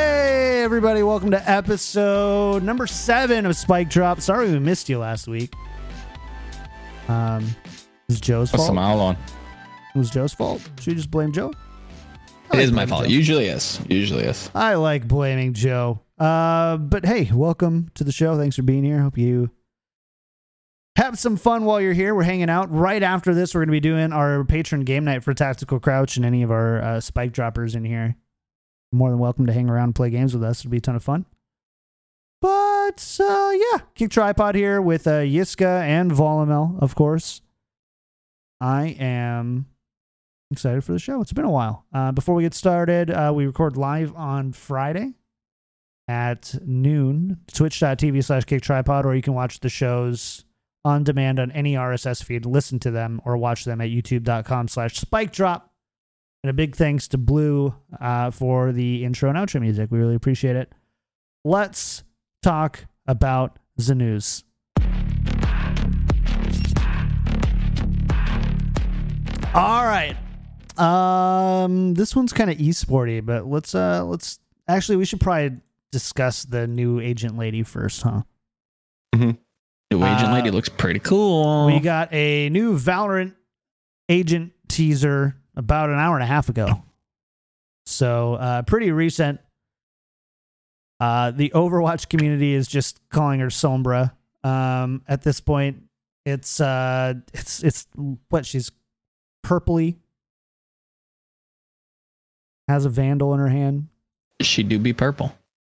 Hey, everybody. Welcome to episode number 7 of Spike Drop. Sorry we missed you last week. It was Joe's fault. What's the mile on? It was Joe's fault. Should we just blame Joe? It is my fault. Usually is. I like blaming Joe. But hey, welcome to the show. Thanks for being here. Hope you have some fun while you're here. We're hanging out. Right after this, we're going to be doing our patron game night for Tactical Crouch and any of our Spike Droppers in here. More than welcome to hang around and play games with us. It'll be a ton of fun. But, yeah. Kick Tripod here with Yiska and Volamel, of course. I am excited for the show. It's been a while. Before we get started, we record live on Friday at noon, twitch.tv/kicktripod, or you can watch the shows on demand on any RSS feed, listen to them, or watch them at youtube.com/spikedrop. And a big thanks to Blue for the intro and outro music. We really appreciate it. Let's talk about the news. All right. This one's kind of esporty, but let's actually, we should probably discuss the new agent lady first, huh? Mm-hmm. New agent lady looks pretty cool. We got a new Valorant agent teaser about an hour and a half ago. So, pretty recent. The Overwatch community is just calling her Sombra. At this point, it's what, she's purpley, has a Vandal in her hand. She do be purple.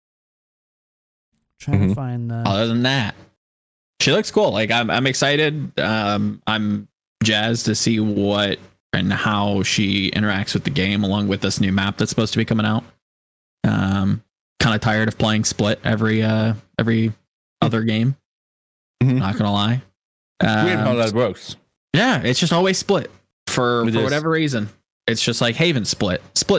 Trying to find the... Other than that, she looks cool. Like, I'm excited. I'm jazzed to see what and how she interacts with the game, along with this new map that's supposed to be coming out. Kind of tired of playing Split every other game. Mm-hmm. Not gonna lie. Weird how that works. Yeah, it's just always Split for whatever reason. It's just like Haven Split,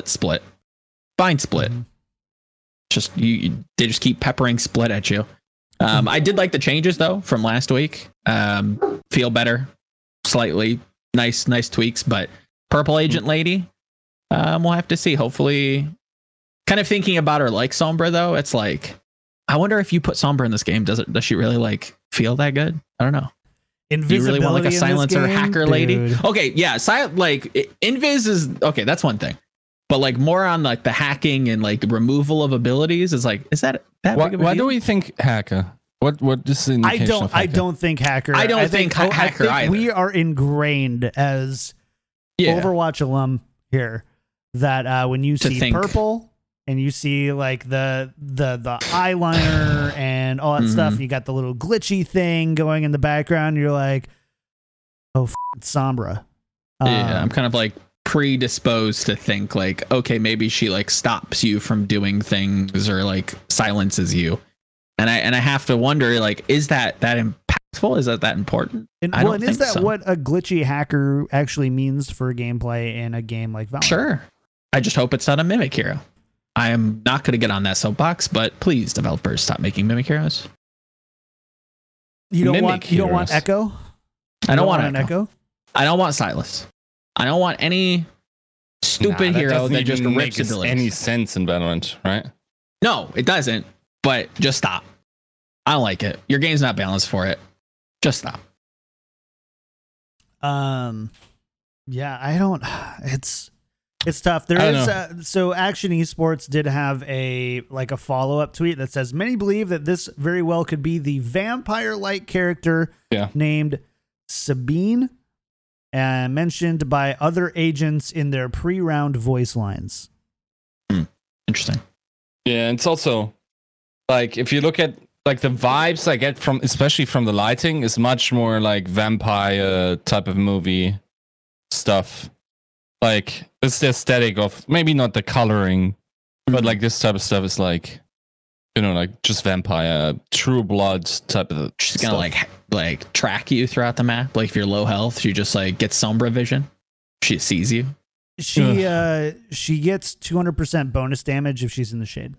Bind Split. Mm-hmm. Just they just keep peppering Split at you. I did like the changes though from last week. Feel better, slightly nice tweaks, but Purple Agent Lady, we'll have to see. Hopefully, kind of thinking about her like Sombra though. It's like, I wonder if you put Sombra in this game, does she really like feel that good? I don't know. Do you really want like a silencer hacker lady? Okay, yeah, like Invis is okay. That's one thing, but like more on like the hacking and like removal of abilities is like, is that big of a why deal? do we think hacker? What is the indication of hacker? I don't think hacker. I think hacker either. We are ingrained as Overwatch alum here that when you see purple and you see like the eyeliner and all that stuff, and you got the little glitchy thing going in the background, you're like, oh, it's Sombra. Yeah, I'm kind of like predisposed to think like, okay, maybe she like stops you from doing things or like silences you. And I have to wonder, like, is that impactful? Is that important? And is that what a glitchy hacker actually means for gameplay in a game like Valorant? Sure. I just hope it's not a Mimic hero. I am not going to get on that soapbox, but please, developers, stop making Mimic heroes. You don't want Echo? I don't want an Echo. I don't want Silas. I don't want any stupid hero that just rips abilities. Any sense in Valorant, right? No, it doesn't. But just stop. I don't like it. Your game's not balanced for it. Just stop. Yeah, I don't. It's tough. There is so Action Esports did have a follow-up tweet that says many believe that this very well could be the vampire-like character named Sabine, mentioned by other agents in their pre-round voice lines. Interesting. Yeah, it's also like if you look at like the vibes I get from, especially from the lighting, is much more like vampire type of movie stuff. Like it's the aesthetic of maybe not the coloring, but like this type of stuff is like, you know, like just vampire, True Blood type of. She's gonna like track you throughout the map. Like if you're low health, she just like gets Sombra vision. She sees you. She gets 200% bonus damage if she's in the shade.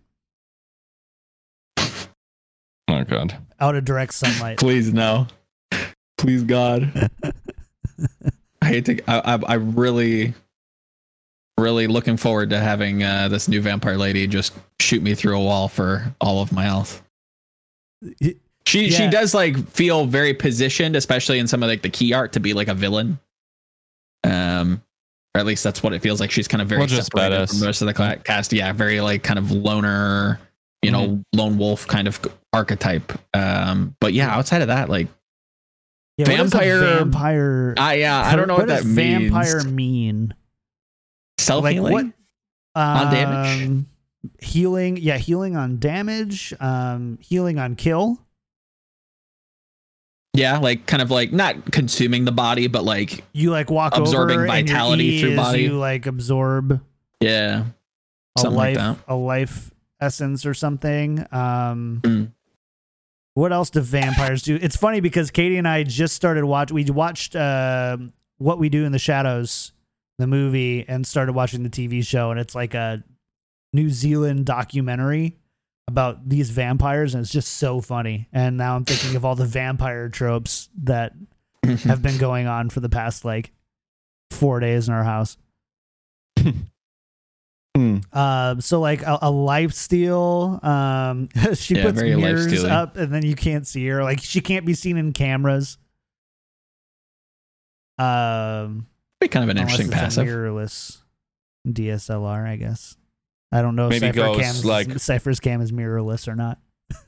Oh god! Out of direct sunlight. Please no. Please God. I hate to. I really. really looking forward to having this new vampire lady just shoot me through a wall for all of my health. She does like feel very positioned, especially in some of like the key art, to be like a villain. Or at least that's what it feels like. She's kind of very separated from the rest of the cast. Yeah, very like kind of loner, lone wolf kind of archetype. But yeah, outside of that, like vampire. I don't know what that means. Vampire mean? Self-healing? Like what? On damage? Healing. Yeah, healing on damage. Healing on kill. Yeah, like kind of like not consuming the body, but like you like walk absorbing over vitality through body. You like absorb. Yeah, something like that. A life essence or something. What else do vampires do? It's funny because Katie and I just started We watched What We Do in the Shadows, the movie, and started watching the TV show, and it's like a New Zealand documentary about these vampires, and it's just so funny. And now I'm thinking of all the vampire tropes that have been going on for the past like 4 days in our house. So like a lifesteal. She puts mirrors up, and then you can't see her. Like she can't be seen in cameras. Be kind of an interesting passive. Mirrorless DSLR, I guess. I don't know if maybe Cypher's cam is mirrorless or not.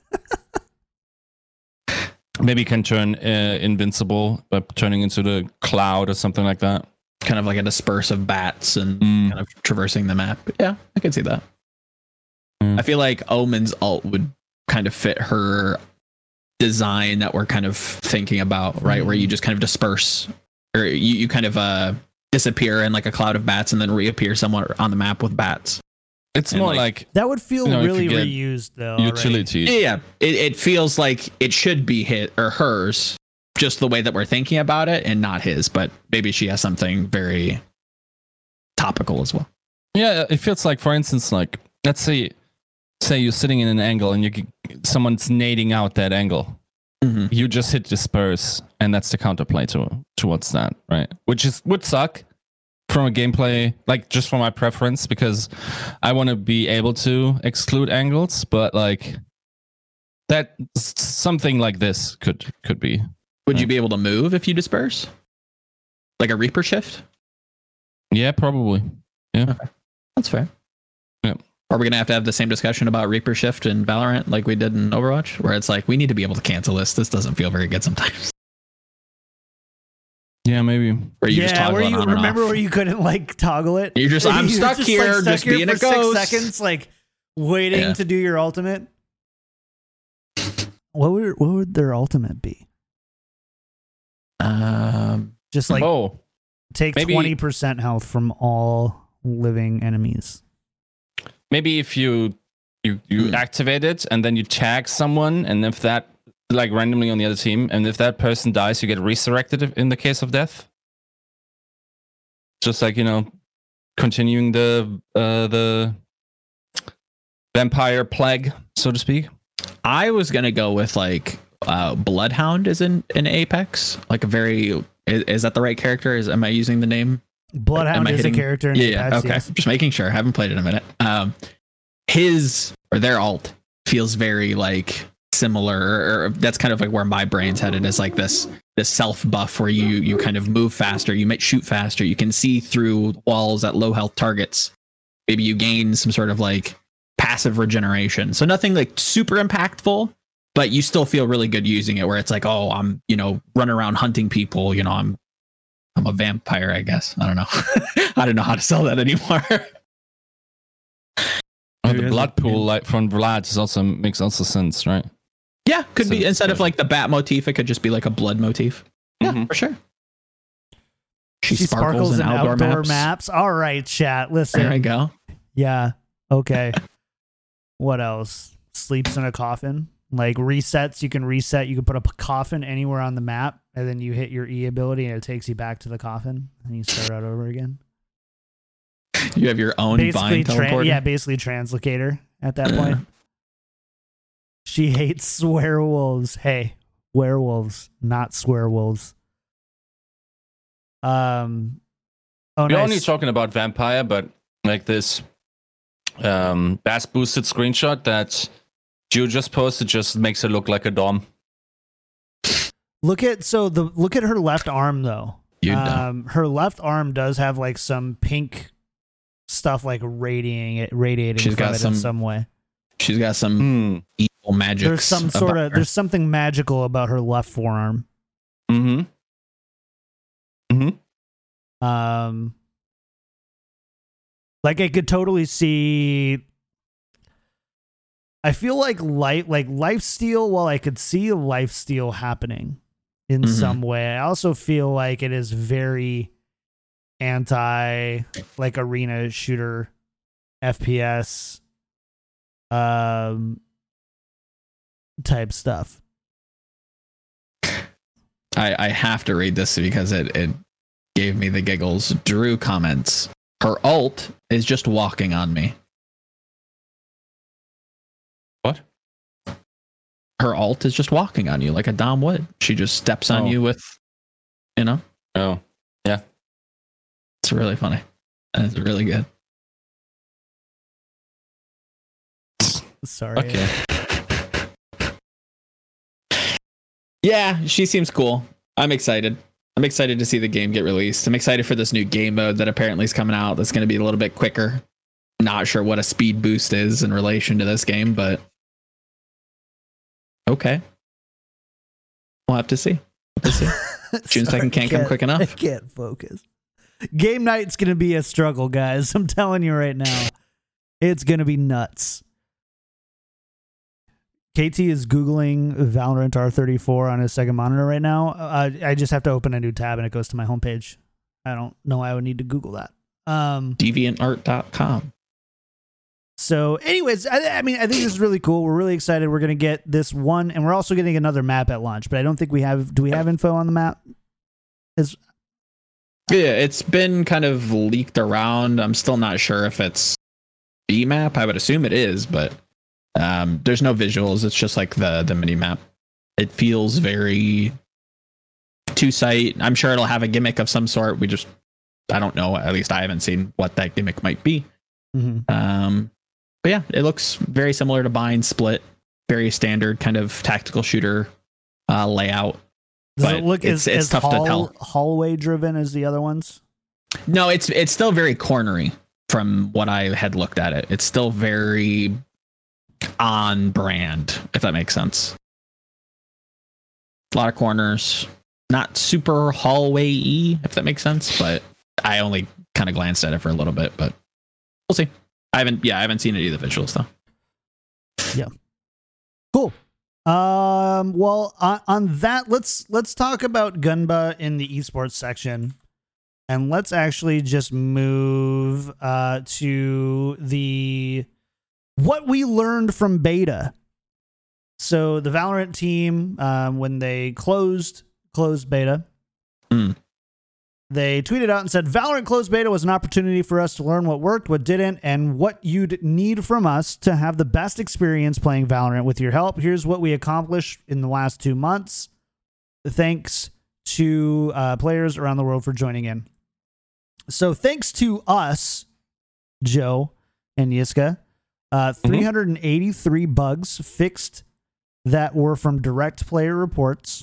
Maybe can turn invincible by turning into the cloud or something like that. Kind of like a disperse of bats and kind of traversing the map. Yeah, I can see that. I feel like Omen's ult would kind of fit her design that we're kind of thinking about, right? Where you just kind of disperse, or you kind of disappear in like a cloud of bats and then reappear somewhere on the map with bats. It's more like that would feel really reused though. Utility. Yeah, it feels like it should be his or hers, just the way that we're thinking about it, and not his. But maybe she has something very topical as well. Yeah, it feels like, for instance, like let's say you're sitting in an angle and someone's nading out that angle. Mm-hmm. You just hit disperse, and that's the counterplay towards that, right? Which would suck from a gameplay, like just for my preference, because I want to be able to exclude angles, but like that something like this could be. Would you be able to move if you disperse? Like a Reaper shift? Yeah, probably. Yeah. Okay. That's fair. Yeah. Are we going to have the same discussion about Reaper shift in Valorant like we did in Overwatch? Where it's like, we need to be able to cancel this. This doesn't feel very good sometimes. Yeah, maybe. Or you just toggle it on and off. Where you couldn't like toggle it? You're just, I'm stuck here, just being a ghost. 6 seconds, like waiting to do your ultimate. What would their ultimate be? Just like take 20% health from all living enemies. Maybe if you activate it and then you tag someone, and if that like randomly on the other team, and if that person dies, you get resurrected in the case of death. Just like, continuing the vampire plague, so to speak. I was gonna go with like Bloodhound is in Apex, like a very is that the right character? Am I using the name? Bloodhound is a character in Apex. Okay, yes. Just making sure. I haven't played it in a minute. His or their ult feels very like similar, or that's kind of like where my brain's headed, is like this self buff where you kind of move faster, you might shoot faster, you can see through walls at low health targets. Maybe you gain some sort of like passive regeneration, so nothing like super impactful, but you still feel really good using it, where it's like, oh, I'm running around hunting people, I'm a vampire, I guess. I don't know. I don't know how to sell that anymore. The blood pool like from Vlad makes also sense, right? Yeah, could be instead of like the bat motif, it could just be like a blood motif. Yeah, for sure. She sparkles in outdoor maps. All right, chat. Listen. There I go. Yeah. Okay. What else? Sleeps in a coffin. Like resets. You can reset. You can put a coffin anywhere on the map, and then you hit your E ability, and it takes you back to the coffin, and you start out over again. You have your own Vine teleporter. Yeah, basically translocator at that point. She hates swearwolves. Hey, werewolves, not swearwolves. We're only talking about vampire, but like this bass boosted screenshot that Gio just posted just makes it look like a Dom. Look at her left arm though. Her left arm does have like some pink stuff like radiating from it in some way. She's got some evil magic. There's there's something magical about her left forearm. Mm-hmm. Like I could totally see. I feel like lifesteal. While I could see lifesteal happening in some way, I also feel like it is very anti like arena shooter, FPS, type stuff. I have to read this because it gave me the giggles. Drew comments, her ult is just walking on me. What? Her ult is just walking on you like a Dom would. She just steps on you with, Oh, yeah. It's really funny. And it's really good. Sorry. Okay. Yeah, she seems cool. I'm excited. I'm excited to see the game get released. I'm excited for this new game mode that apparently is coming out that's going to be a little bit quicker. Not sure what a speed boost is in relation to this game, but okay. We'll have to see. June 2nd can't come quick enough. I can't focus. Game night's going to be a struggle, guys. I'm telling you right now. It's going to be nuts. KT is Googling Valorant R34 on his second monitor right now. I just have to open a new tab and it goes to my homepage. I don't know why I would need to Google that. DeviantArt.com. So anyways, I mean, I think this is really cool. We're really excited. We're going to get this one, and we're also getting another map at launch, but I don't think we have, do we have info on the map? Yeah, it's been kind of leaked around. I'm still not sure if it's B map. I would assume it is, but there's no visuals. It's just like the mini map. It feels very two-site. I'm sure it'll have a gimmick of some sort. I don't know. At least I haven't seen what that gimmick might be. Mm-hmm. But yeah, it looks very similar to Bind Split. Very standard kind of tactical shooter layout. Does it look it's tough to tell. Hallway driven as the other ones? No, it's still very cornery from what I had looked at it. It's still very on brand, if that makes sense. A lot of corners, not super hallway-y, if that makes sense, but I only kind of glanced at it for a little bit, but we'll see. I haven't seen any of the visuals though. Yeah. Cool. Well, on that, let's talk about Gunba in the esports section, and let's actually just move to the what we learned from beta. So the Valorant team, when they closed beta, they tweeted out and said, Valorant closed beta was an opportunity for us to learn what worked, what didn't, and what you'd need from us to have the best experience playing Valorant. With your help, here's what we accomplished in the last 2 months. Thanks to players around the world for joining in. So thanks to us, Joe and Yiska, 383 bugs fixed that were from direct player reports.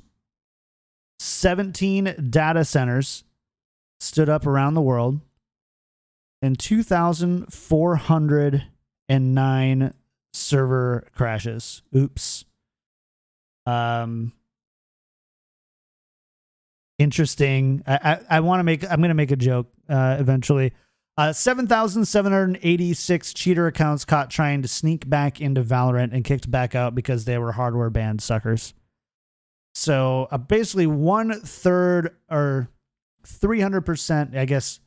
17 data centers stood up around the world, and 2,409 server crashes. Oops. Interesting. I'm going to make a joke eventually. 7,786 cheater accounts caught trying to sneak back into Valorant and kicked back out because they were hardware banned suckers. So basically 1/3 or 300%, I guess,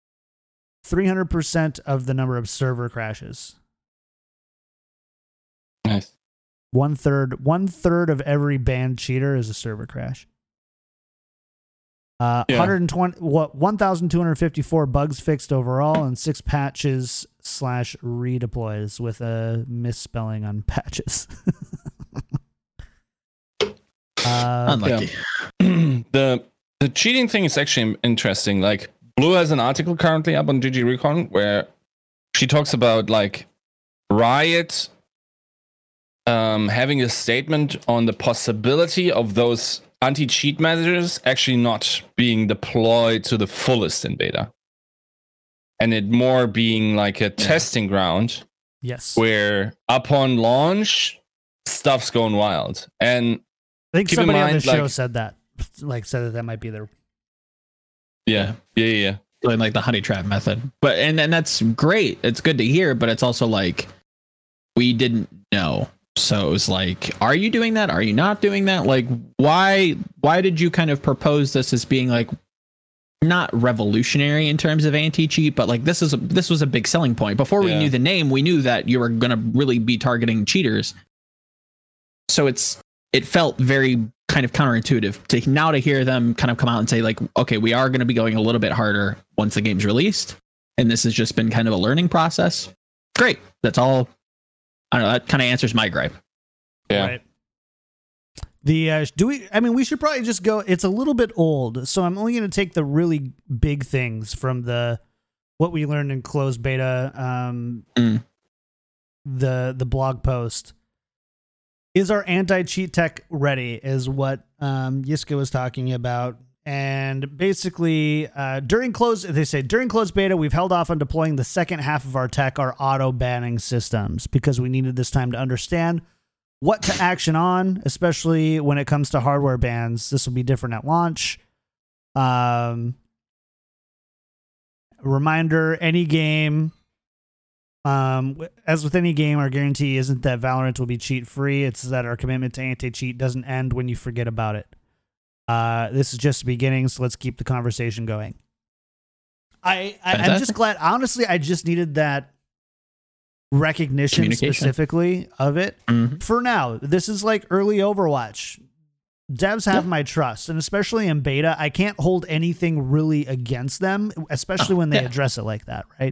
300% of the number of server crashes. Nice. One third of every banned cheater is a server crash. 1,254 bugs fixed overall, and 6 patches / redeploys with a misspelling on patches. Unlucky. The cheating thing is actually interesting. Like, Blue has an article currently up on GG Recon where she talks about like Riot having a statement on the possibility of those anti-cheat measures actually not being deployed to the fullest in beta, and it more being like a testing ground. Yes. Where upon launch, stuff's going wild. And I think keep somebody in on the mind, show like, said that. Like, said that might be their. Yeah. Like the honey trap method. But and that's great. It's good to hear, but it's also like we didn't know. So it was like, are you doing that? Are you not doing that? Like, why did you kind of propose this as being like not revolutionary in terms of anti-cheat, but like this was a big selling point. Before we knew the name, we knew that you were going to really be targeting cheaters. So it felt very kind of counterintuitive to hear them kind of come out and say like, okay, we are going to be going a little bit harder once the game's released. And this has just been kind of a learning process. Great. That's all. I don't know. That kind of answers my gripe. Yeah. Right. We should probably just go. It's a little bit old, so I'm only going to take the really big things from what we learned in closed beta. The blog post. Is our anti-cheat tech ready? Is what Yiska was talking about. And basically, during closed beta, we've held off on deploying the second half of our tech, our auto banning systems, because we needed this time to understand what to action on, especially when it comes to hardware bans. This will be different at launch. Reminder, any game, as with any game, our guarantee isn't that Valorant will be cheat-free. It's that our commitment to anti-cheat doesn't end when you forget about it. This is just the beginning, so let's keep the conversation going. I'm just glad. Honestly, I just needed that recognition specifically of it. For now. This is like early Overwatch. Devs have my trust, and especially in beta, I can't hold anything really against them, especially when they address it like that, right?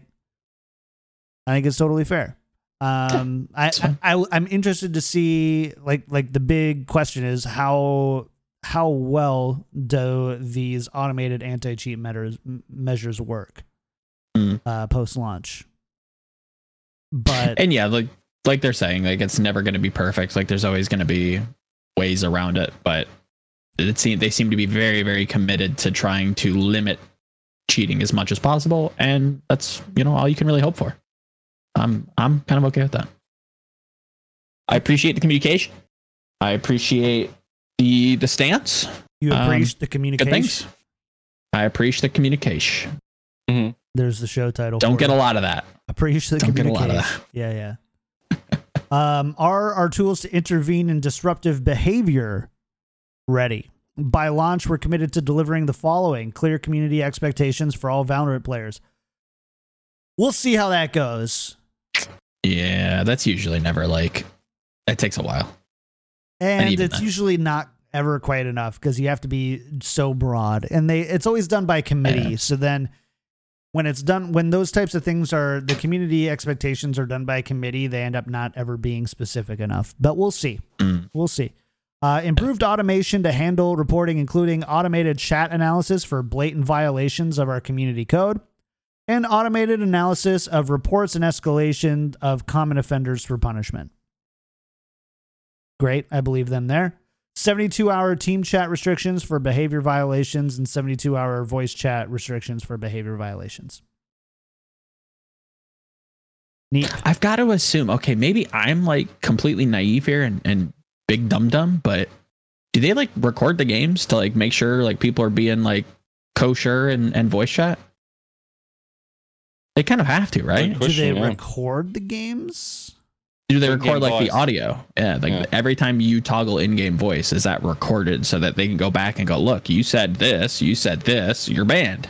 I think it's totally fair. I'm interested to see like the big question is how well do these automated anti-cheat measures work post-launch? But and yeah, like they're saying, like it's never going to be perfect. Like there's always going to be ways around it, but they seem to be very, very committed to trying to limit cheating as much as possible, and that's all you can really hope for. I'm kind of okay with that. I appreciate the communication. I appreciate the stance. You appreciate the communication. Good things. I appreciate the communication. Mm-hmm. There's the show title. Don't get a lot of that. Appreciate the communication. Get a lot of that. Yeah. Are our tools to intervene in disruptive behavior ready? By launch, we're committed to delivering the following: clear community expectations for all Valorant players. We'll see how that goes. Yeah, that's usually never like. It takes a while. And it's usually not ever quite enough because you have to be so broad. And it's always done by committee. So then when those types of things are, the community expectations are done by committee, they end up not ever being specific enough. But we'll see. We'll see. Improved automation to handle reporting, including automated chat analysis for blatant violations of our community code, and automated analysis of reports and escalation of common offenders for punishment. Great. I believe them there. 72-hour team chat restrictions for behavior violations and 72-hour voice chat restrictions for behavior violations. Neat. I've got to assume, okay, maybe I'm like completely naive here and big dum-dum, but do they like record the games to like make sure like people are being like kosher and voice chat? They kind of have to, right? Do they record the games? Do they record like the audio? Yeah, every time you toggle in-game voice, is that recorded so that they can go back and go, look, you said this, you're banned.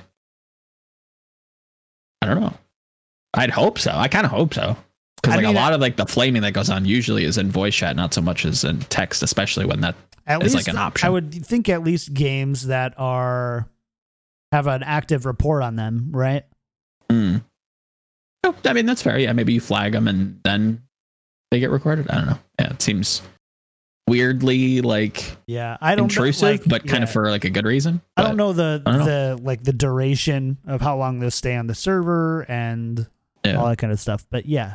I don't know. I'd hope so. I kind of hope so. Because a lot of like the flaming that goes on usually is in voice chat, not so much as in text, especially when that is like an option. I would think at least games that have an active report on them, right? Oh, I mean, that's fair. Yeah, maybe you flag them and then they get recorded. I don't know. Yeah, it seems weirdly like intrusive, but kind of for like a good reason. I don't know the duration of how long those stay on the server and all that kind of stuff. But yeah,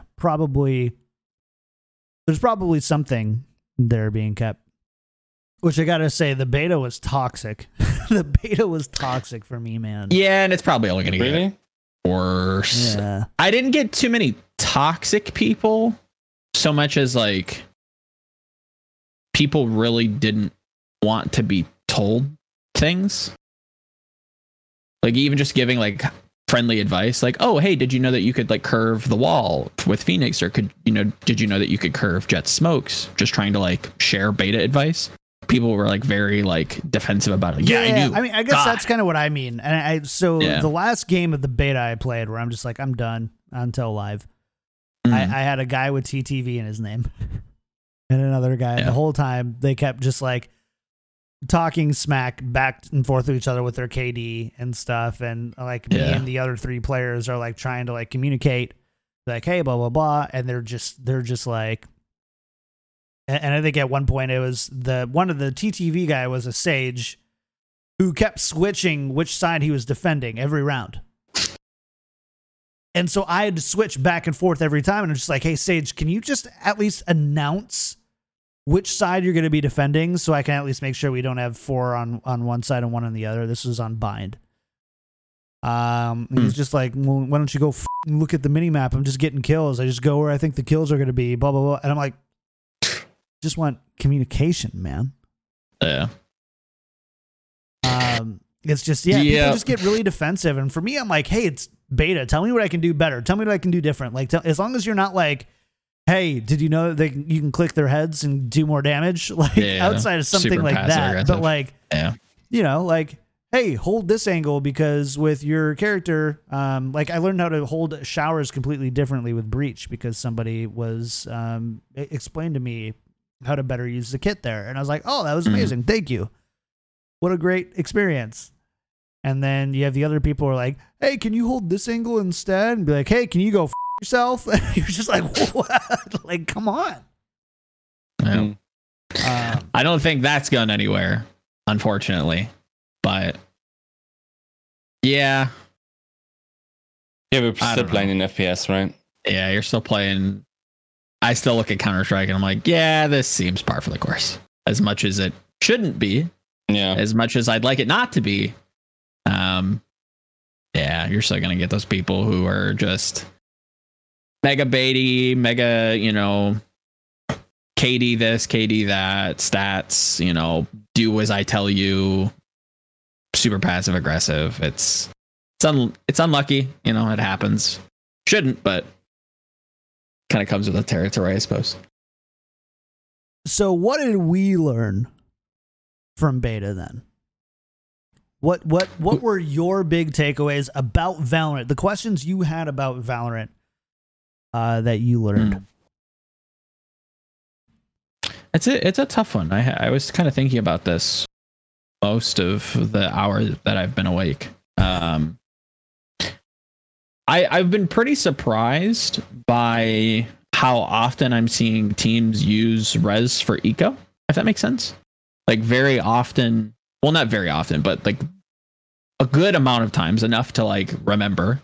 there's probably something there being kept. Which I gotta say, the beta was toxic. The beta was toxic for me, man. Yeah, and it's probably only gonna get worse. Yeah. I didn't get too many toxic people, so much as like people really didn't want to be told things. Like even just giving like friendly advice, like, oh hey, did you know that you could like curve the wall with Phoenix, or did you know that you could curve Jet Smokes? Just trying to like share beta advice. People were like very like defensive about it. Like, I knew. I mean, I guess that's kind of what I mean. And the last game of the beta I played, where I'm just like, I'm done until live. I had a guy with TTV in his name, and another guy. And the whole time they kept just like talking smack back and forth with each other with their KD and stuff. And like me and the other 3 players are like trying to like communicate, like, hey, blah blah blah, and they're just like. And I think at one point it was one of the TTV guy was a Sage who kept switching which side he was defending every round. And so I had to switch back and forth every time. And I'm just like, hey, Sage, can you just at least announce which side you're going to be defending so I can at least make sure we don't have 4 on one side and 1 on the other? This was on Bind. He's just like, well, why don't you go look at the mini map? I'm just getting kills. I just go where I think the kills are going to be, blah, blah, blah. And I'm like, just want communication, man. Yeah. It's just people just get really defensive, and for me, I'm like, hey, it's beta. Tell me what I can do better. Tell me what I can do different. Like, as long as you're not like, hey, did you know that you can click their heads and do more damage? Like outside of something super like that, aggressive. but like, like, hey, hold this angle because with your character, like I learned how to hold showers completely differently with Breach because somebody was explained to me how to better use the kit there. And I was like, oh, that was amazing. Thank you. What a great experience. And then you have the other people who are like, hey, can you hold this angle instead? And be like, hey, can you go yourself? And you're just like, what? Like, come on. I don't think that's gone anywhere, unfortunately. But yeah, we're still playing in FPS, right? Yeah, you're still playing. I still look at Counter-Strike and I'm like, yeah, this seems par for the course. As much as it shouldn't be. Yeah. As much as I'd like it not to be. Yeah, you're still going to get those people who are just mega baity, mega, KD this, KD that, stats, do as I tell you, super passive aggressive. It's unlucky, it happens. Shouldn't, but kind of comes with the territory, I suppose. So what did we learn from beta then? What were your big takeaways about Valorant? The questions you had about Valorant that you learned. It's a tough one. I was kind of thinking about this most of the hour that I've been awake. I've been pretty surprised by how often I'm seeing teams use res for eco, if that makes sense. Like very often, well, not very often, but like a good amount of times, enough to like remember.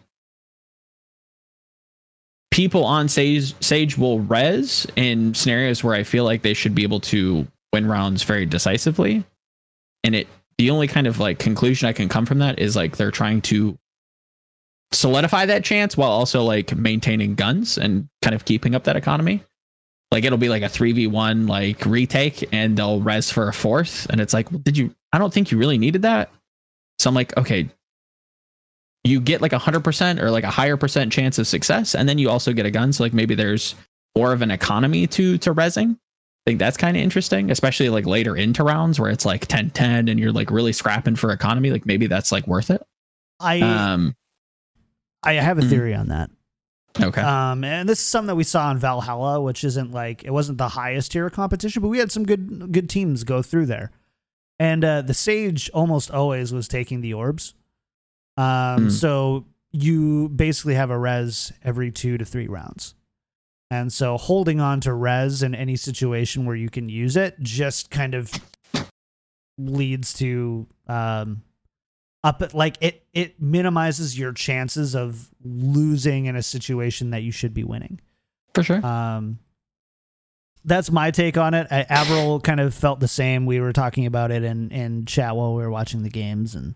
People on Sage will res in scenarios where I feel like they should be able to win rounds very decisively. And the only kind of like conclusion I can come from that is like they're trying to solidify that chance while also like maintaining guns and kind of keeping up that economy. Like it'll be like a 3v1 like retake and they'll res for a 4th. And it's like, well, I don't think you really needed that. So I'm like, okay, you get like 100% or like a higher percent chance of success. And then you also get a gun. So like maybe there's more of an economy to resing. I think that's kind of interesting, especially like later into rounds where it's like 10-10 and you're like really scrapping for economy. Like maybe that's like worth it. I have a theory on that. Okay. And this is something that we saw in Valhalla, which isn't like, it wasn't the highest tier of competition, but we had some good teams go through there. And the Sage almost always was taking the orbs. So you basically have a res every 2 to 3 rounds. And so holding on to res in any situation where you can use it just kind of leads to it minimizes your chances of losing in a situation that you should be winning. For sure. That's my take on it. Avril kind of felt the same. We were talking about it in chat while we were watching the games, and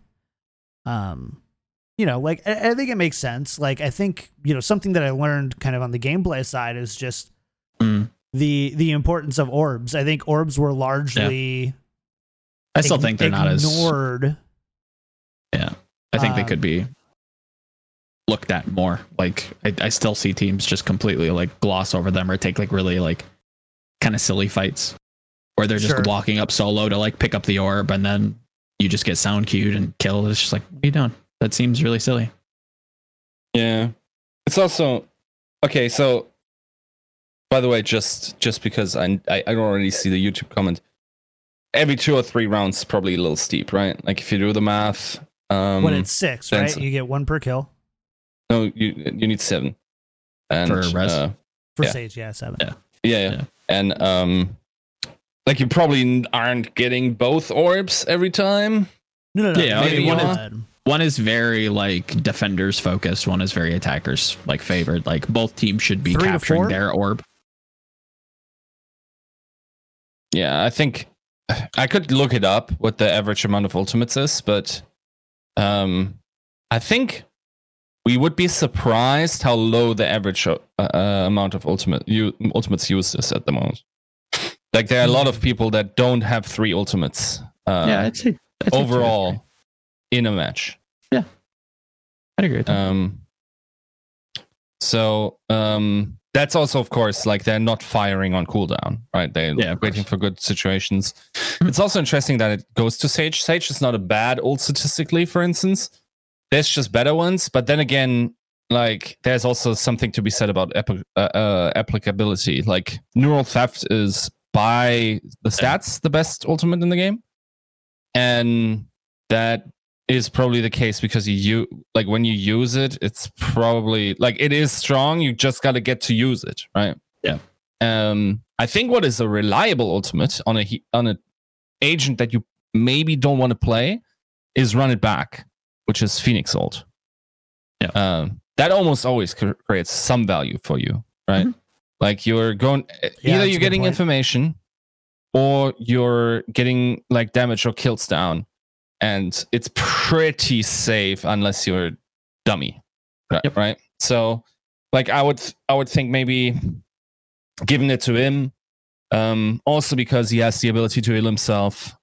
like I think it makes sense. Like I think something that I learned kind of on the gameplay side is just the importance of orbs. I think orbs were largely. I still think they're not as ignored. Yeah, I think they could be looked at more. Like I still see teams just completely like gloss over them or take like really like kind of silly fights where they're just walking up solo to like pick up the orb and then you just get sound cued and killed. It's just like, what are you doing? That seems really silly. Yeah, it's also okay. So, by the way, just because I don't already see the YouTube comment. Every 2 or 3 rounds is probably a little steep, right? Like if you do the math, when it's 6, right? You get 1 per kill. No, you need 7. And for res? For Sage, 7. Yeah. And like you probably aren't getting both orbs every time. No. Yeah, maybe one is very like defenders focused, one is very attackers like favored. Like both teams should be capturing their orb. Yeah, I think I could look it up what the average amount of ultimates is, but I think we would be surprised how low the average amount of ultimates used is at the moment. Like there are a lot of people that don't have 3 ultimates. I'd say overall in a match. Yeah, I'd agree with that. So that's also, of course, like they're not firing on cooldown, right? They're waiting for good situations. It's also interesting that it goes to Sage. Sage is not a bad ult statistically, for instance. There's just better ones. But then again, like there's also something to be said about applicability. Like Neural Theft is by the stats the best ultimate in the game. And that is probably the case because when you use it, it's probably like it is strong. You just got to get to use it, right? Yeah. I think what is a reliable ultimate on an agent that you maybe don't want to play is Run It Back, which is Phoenix ult. Yeah. That almost always creates some value for you, right? Mm-hmm. Like you're going either you're getting information or you're getting like damage or kills down. And it's pretty safe unless you're a dummy, right? So, like, I would think maybe giving it to him, also because he has the ability to heal himself,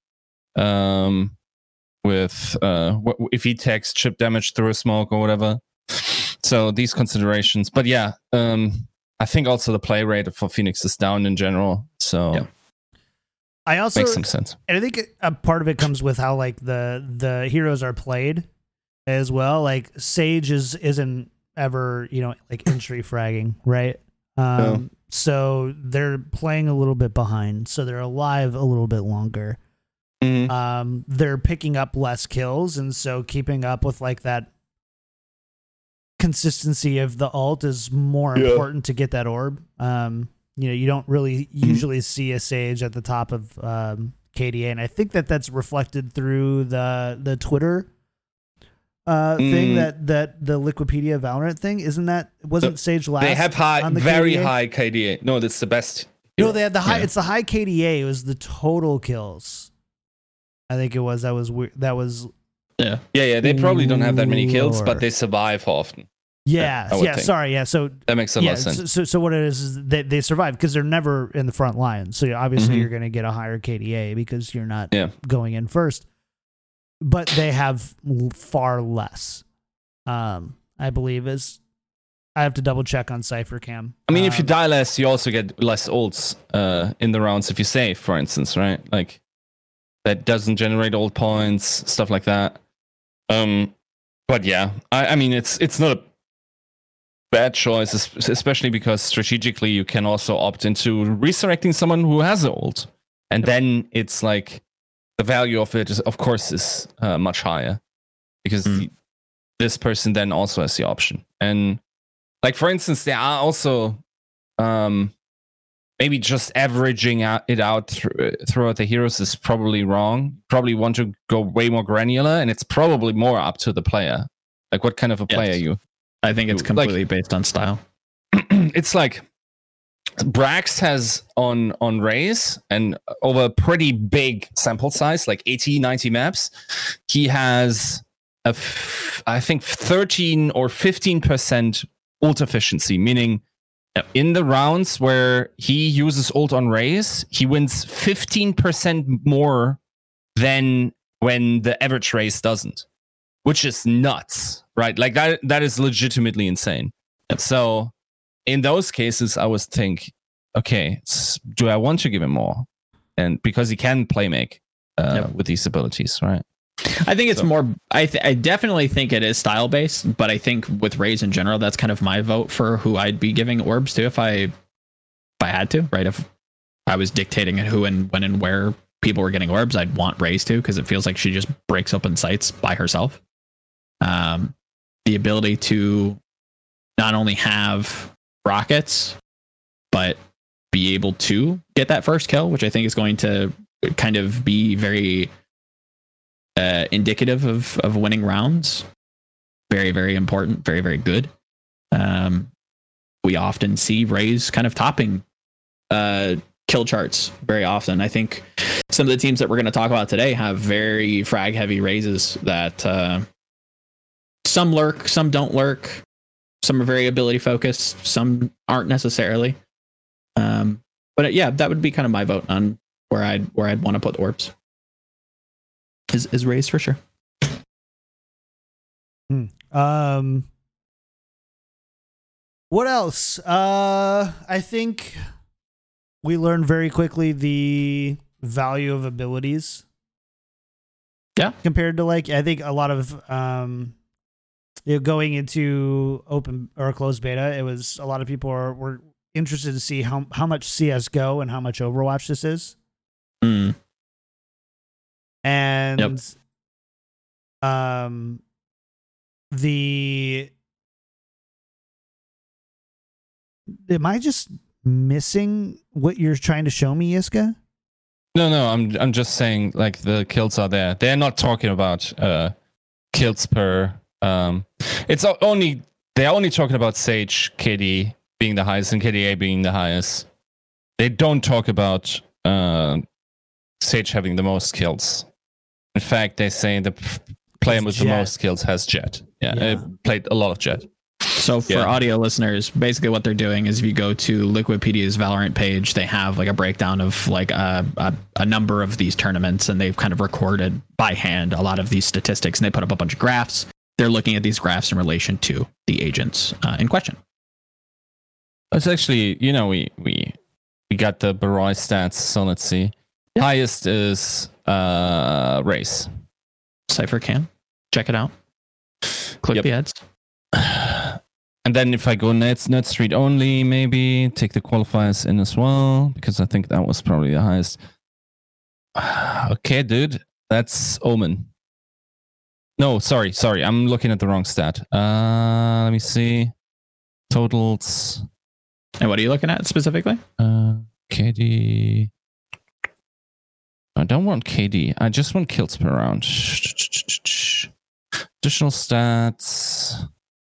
with if he takes chip damage through a smoke or whatever. So these considerations, but yeah, I think also the play rate for Phoenix is down in general. So. Yeah. I also makes some sense, and I think a part of it comes with how like the heroes are played as well. Like Sage isn't ever like entry fragging, right? So they're playing a little bit behind, so they're alive a little bit longer. Mm-hmm. They're picking up less kills, and so keeping up with like that consistency of the ult is more important to get that orb. You don't really usually see a Sage at the top of KDA, and I think that's reflected through the Twitter thing that the Liquipedia Valorant thing. Wasn't Sage last? They have very high KDA. No, that's the best. No, they had the high. Yeah. It's the high KDA. It was the total kills. I think it was. That was weird. That was. Yeah. They probably don't have that many kills, but they survive often. Yeah. Sorry. Yeah. So that makes a lot of sense. So what it is they survive because they're never in the front line. So obviously you're going to get a higher KDA because you're not going in first. But they have far less. I believe I have to double check on CypherCam. I mean, if you die less, you also get less ults in the rounds if you save, for instance, right? Like that doesn't generate ult points, stuff like that. But yeah, I mean, it's not a bad choice, especially because strategically you can also opt into resurrecting someone who has an ult, and then it's like the value of it is, of course, is much higher because this person then also has the option. And like for instance, there are also maybe just averaging it out throughout the heroes is probably wrong. Probably want to go way more granular, and it's probably more up to the player. Like, what kind of a player are you? I think it's completely based on style. It's like Brax has on Raze, and over a pretty big sample size, like 80, 90 maps, he has I think 13 or 15% ult efficiency, meaning in the rounds where he uses ult on Raze, he wins 15% more than when the average Raze doesn't, which is nuts, right? Like that is legitimately insane. So in those cases, I would think, okay, do I want to give him more? And because he can play make with these abilities, right? I think it's more. I definitely think it is style based, but I think with Raze in general, that's kind of my vote for who I'd be giving orbs to if I had to, right? If I was dictating who and when and where people were getting orbs, I'd want Raze to, because it feels like she just breaks open sites by herself. The ability to not only have rockets, but be able to get that first kill, which I think is going to kind of be very indicative of winning rounds. Very, very important. Very, very good. We often see Raze kind of topping kill charts very often. I think some of the teams that we're going to talk about today have very frag heavy Razes that some lurk, some don't lurk. Some are very ability focused, some aren't necessarily. But yeah, that would be kind of my vote on where I'd want to put orbs. Is Raze for sure. What else? I think we learned very quickly the value of abilities. Yeah. Compared to, like, I think a lot of going into open or closed beta, it was a lot of people were interested to see how much CS:GO and how much Overwatch this is. And am I just missing what you're trying to show me, Yiska? No, I'm just saying, like, the kills are there. They're not talking about kills per. They're only talking about Sage, KD being the highest and KDA being the highest. They don't talk about Sage having the most kills. In fact, they say the player with the most kills has Jett. Played a lot of Jett. So for audio listeners, basically what they're doing is if you go to Liquidpedia's Valorant page, they have like a breakdown of like a number of these tournaments, and they've kind of recorded by hand a lot of these statistics, and they put up a bunch of graphs. They're looking at these graphs in relation to the agents in question. That's actually, we got the Baroy stats, so let's see. Yeah. Highest is Raze. Cypher can. Check it out. Click the ads. And then if I go Nerd Street only, maybe take the qualifiers in as well, because I think that was probably the highest. Okay, dude. That's Omen. No, sorry. I'm looking at the wrong stat. Let me see. Totals. And what are you looking at specifically? KD. I don't want KD. I just want kills per round. Additional stats.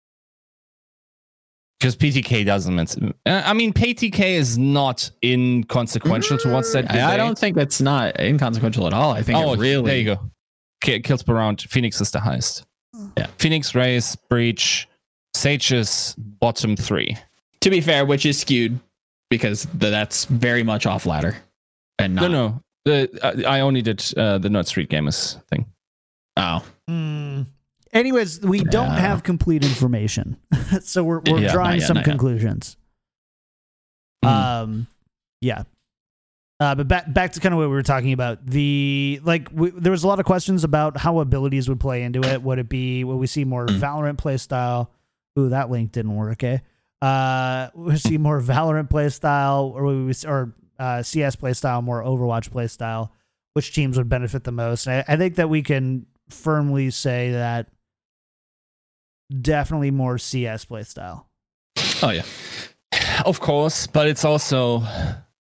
Because PTK doesn't. I mean, PTK is not inconsequential towards that debate. I don't think that's not inconsequential at all. I think it really. There you go. Kills per round. Phoenix is the highest. Yeah. Phoenix, Raze, Breach, Sage is bottom 3. To be fair, which is skewed because that's very much off ladder. And not. No. I only did the Nerd Street Gamers thing. Oh. Anyways, we don't have complete information, so we're drawing some conclusions. But back to kind of what we were talking about. There was a lot of questions about how abilities would play into it. Would we see more Valorant play style? Ooh, that link didn't work. We see more Valorant play style, or CS play style, more Overwatch play style. Which teams would benefit the most? And I think that we can firmly say that definitely more CS play style. Oh yeah, of course, but it's also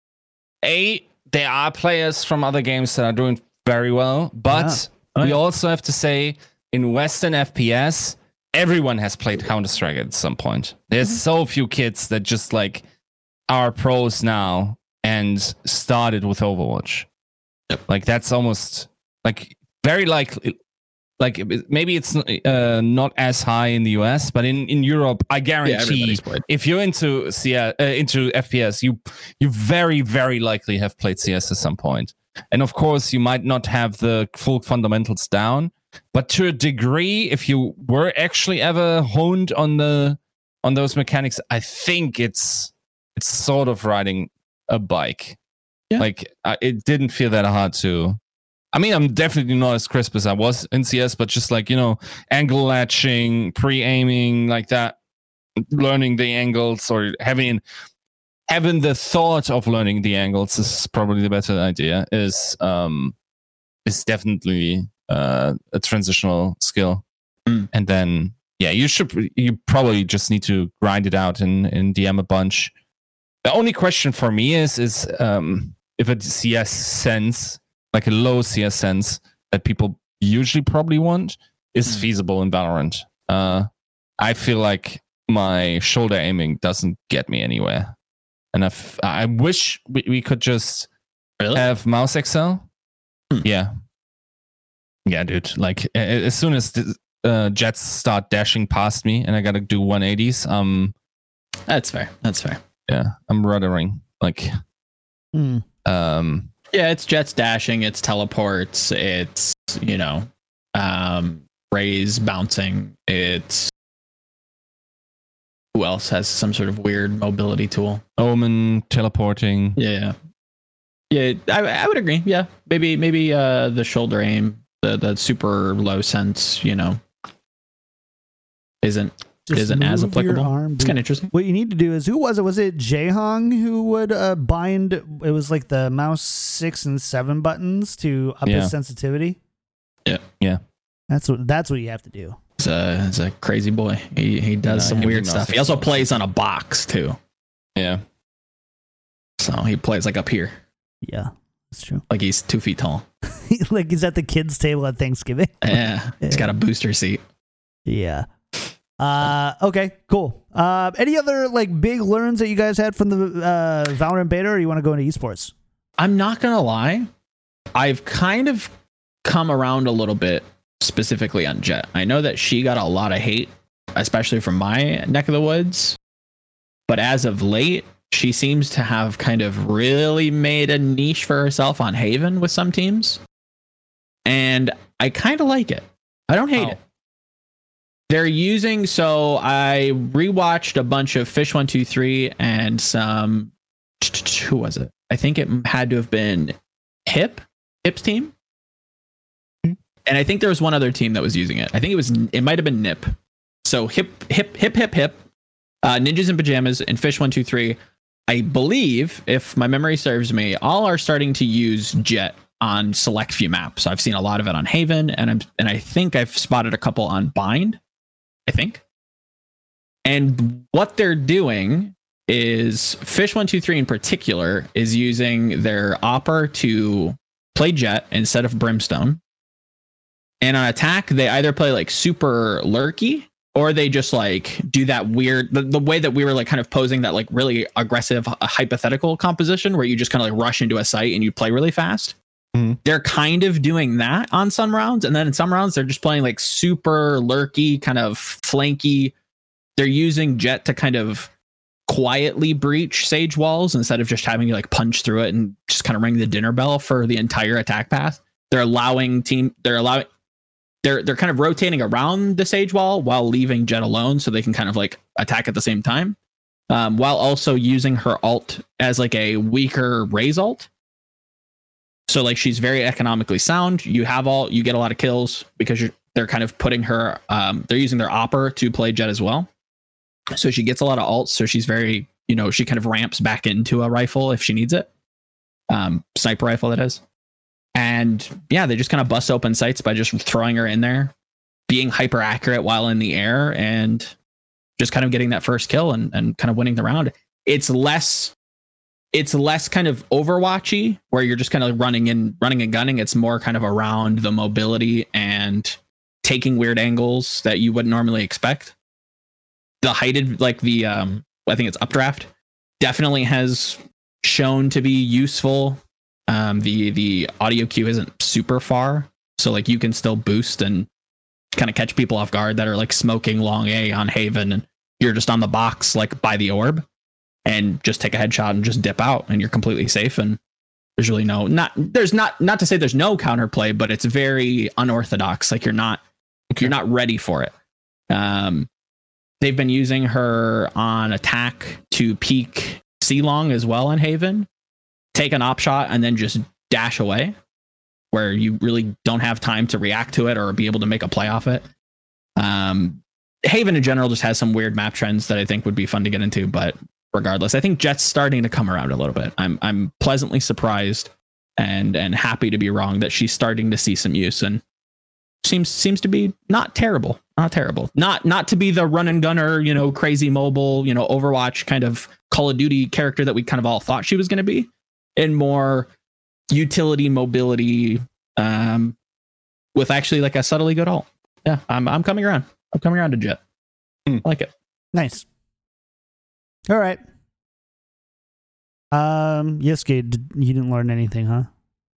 there are players from other games that are doing very well, but we also have to say in Western FPS, everyone has played Counter-Strike at some point. There's so few kids that just like are pros now and started with Overwatch. Yep. Like that's almost like very likely. Like maybe it's not as high in the US, but in Europe, I guarantee if you're into into FPS, you very, very likely have played CS at some point. And of course, you might not have the full fundamentals down, but to a degree, if you were actually ever honed on those mechanics, I think it's sort of riding a bike. Yeah. Like it didn't feel that hard to. I mean, I'm definitely not as crisp as I was in CS, but just like, angle latching, pre-aiming like that, learning the angles or having the thought of learning the angles is probably the better idea, is definitely a transitional skill. And then, you probably just need to grind it out in DM a bunch. The only question for me is if a CS sense, like a low CS sense that people usually probably want, is feasible in Valorant. I feel like my shoulder aiming doesn't get me anywhere. And I wish we could just have mouse XL. Yeah. Yeah, dude. Like as soon as the jets start dashing past me and I got to do 180s, That's fair. yeah, I'm ruddering. Like, yeah, it's jets dashing, it's teleports, it's rays bouncing, it's who else has some sort of weird mobility tool? Omen teleporting. Yeah, I would agree. Yeah, maybe the shoulder aim, the super low sense, isn't as applicable. It's kind of interesting. What you need to do is, who was it? Was it Jaehong who would bind? It was like the mouse 6 and 7 buttons to up his sensitivity. Yeah. That's what you have to do. He's a crazy boy. He does some weird stuff. He also plays on a box too. Yeah. So he plays like up here. Yeah, that's true. Like he's 2 feet tall. Like he's at the kids' table at Thanksgiving. Yeah. He's got a booster seat. Yeah. Okay, cool. Any other like big learns that you guys had from the Valorant beta, or you want to go into esports? I'm not gonna lie, I've kind of come around a little bit, specifically on Jett. I know that she got a lot of hate, especially from my neck of the woods, but as of late, she seems to have kind of really made a niche for herself on Haven with some teams, and I kind of like it. I don't hate it. They're using, so I rewatched a bunch of Fish 123 and some, who was it? I think it had to have been Hip's team. And I think there was one other team that was using it. I think it might have been Nip. So Hip, Ninjas in Pajamas and Fish 123. I believe, if my memory serves me, all are starting to use Jett on select few maps. I've seen a lot of it on Haven, and I think I've spotted a couple on Bind. I think. And what they're doing is Fish 123 in particular is using their Opper to play Jett instead of Brimstone. And on attack, they either play like super lurky, or they just like do that weird, the way that we were like kind of posing that like really aggressive hypothetical composition where you just kind of like rush into a site and you play really fast. They're kind of doing that on some rounds, and then in some rounds they're just playing like super lurky, kind of flanky. They're using Jett to kind of quietly breach Sage walls instead of just having to like punch through it and just kind of ring the dinner bell for the entire attack path. They're kind of rotating around the Sage wall while leaving Jett alone, so they can kind of like attack at the same time, while also using her ult as like a weaker Raze ult. So like she's very economically sound. You get a lot of kills because they're kind of putting her. They're using their Opper to play Jett as well. So she gets a lot of ults. So she's very, she kind of ramps back into a rifle if she needs it. Sniper rifle, that is. And yeah, they just kind of bust open sights by just throwing her in there, being hyper accurate while in the air, and just kind of getting that first kill and kind of winning the round. It's less it's less kind of Overwatchy where you're just kind of running and gunning. It's more kind of around the mobility and taking weird angles that you wouldn't normally expect. The heighted, like the I think it's updraft, definitely has shown to be useful. The audio cue isn't super far, so like you can still boost and kind of catch people off guard that are like smoking long A on Haven, and you're just on the box like by the orb, and just take a headshot and just dip out, and you're completely safe. And there's really not to say there's no counterplay, but it's very unorthodox. Like you're not ready for it. They've been using her on attack to peek C-Long as well on Haven, take an op shot and then just dash away, where you really don't have time to react to it or be able to make a play off it. Haven in general just has some weird map trends that I think would be fun to get into, but regardless, I think Jet's starting to come around a little bit. I'm pleasantly surprised and happy to be wrong that she's starting to see some use, and seems to be not terrible. Not to be the run and gunner, crazy mobile, Overwatch kind of Call of Duty character that we kind of all thought she was going to be, and more utility mobility, with actually like a subtly good ult. Yeah, I'm coming around. I'm coming around to Jet. I like it. Nice. All right. Yiski, you didn't learn anything, huh?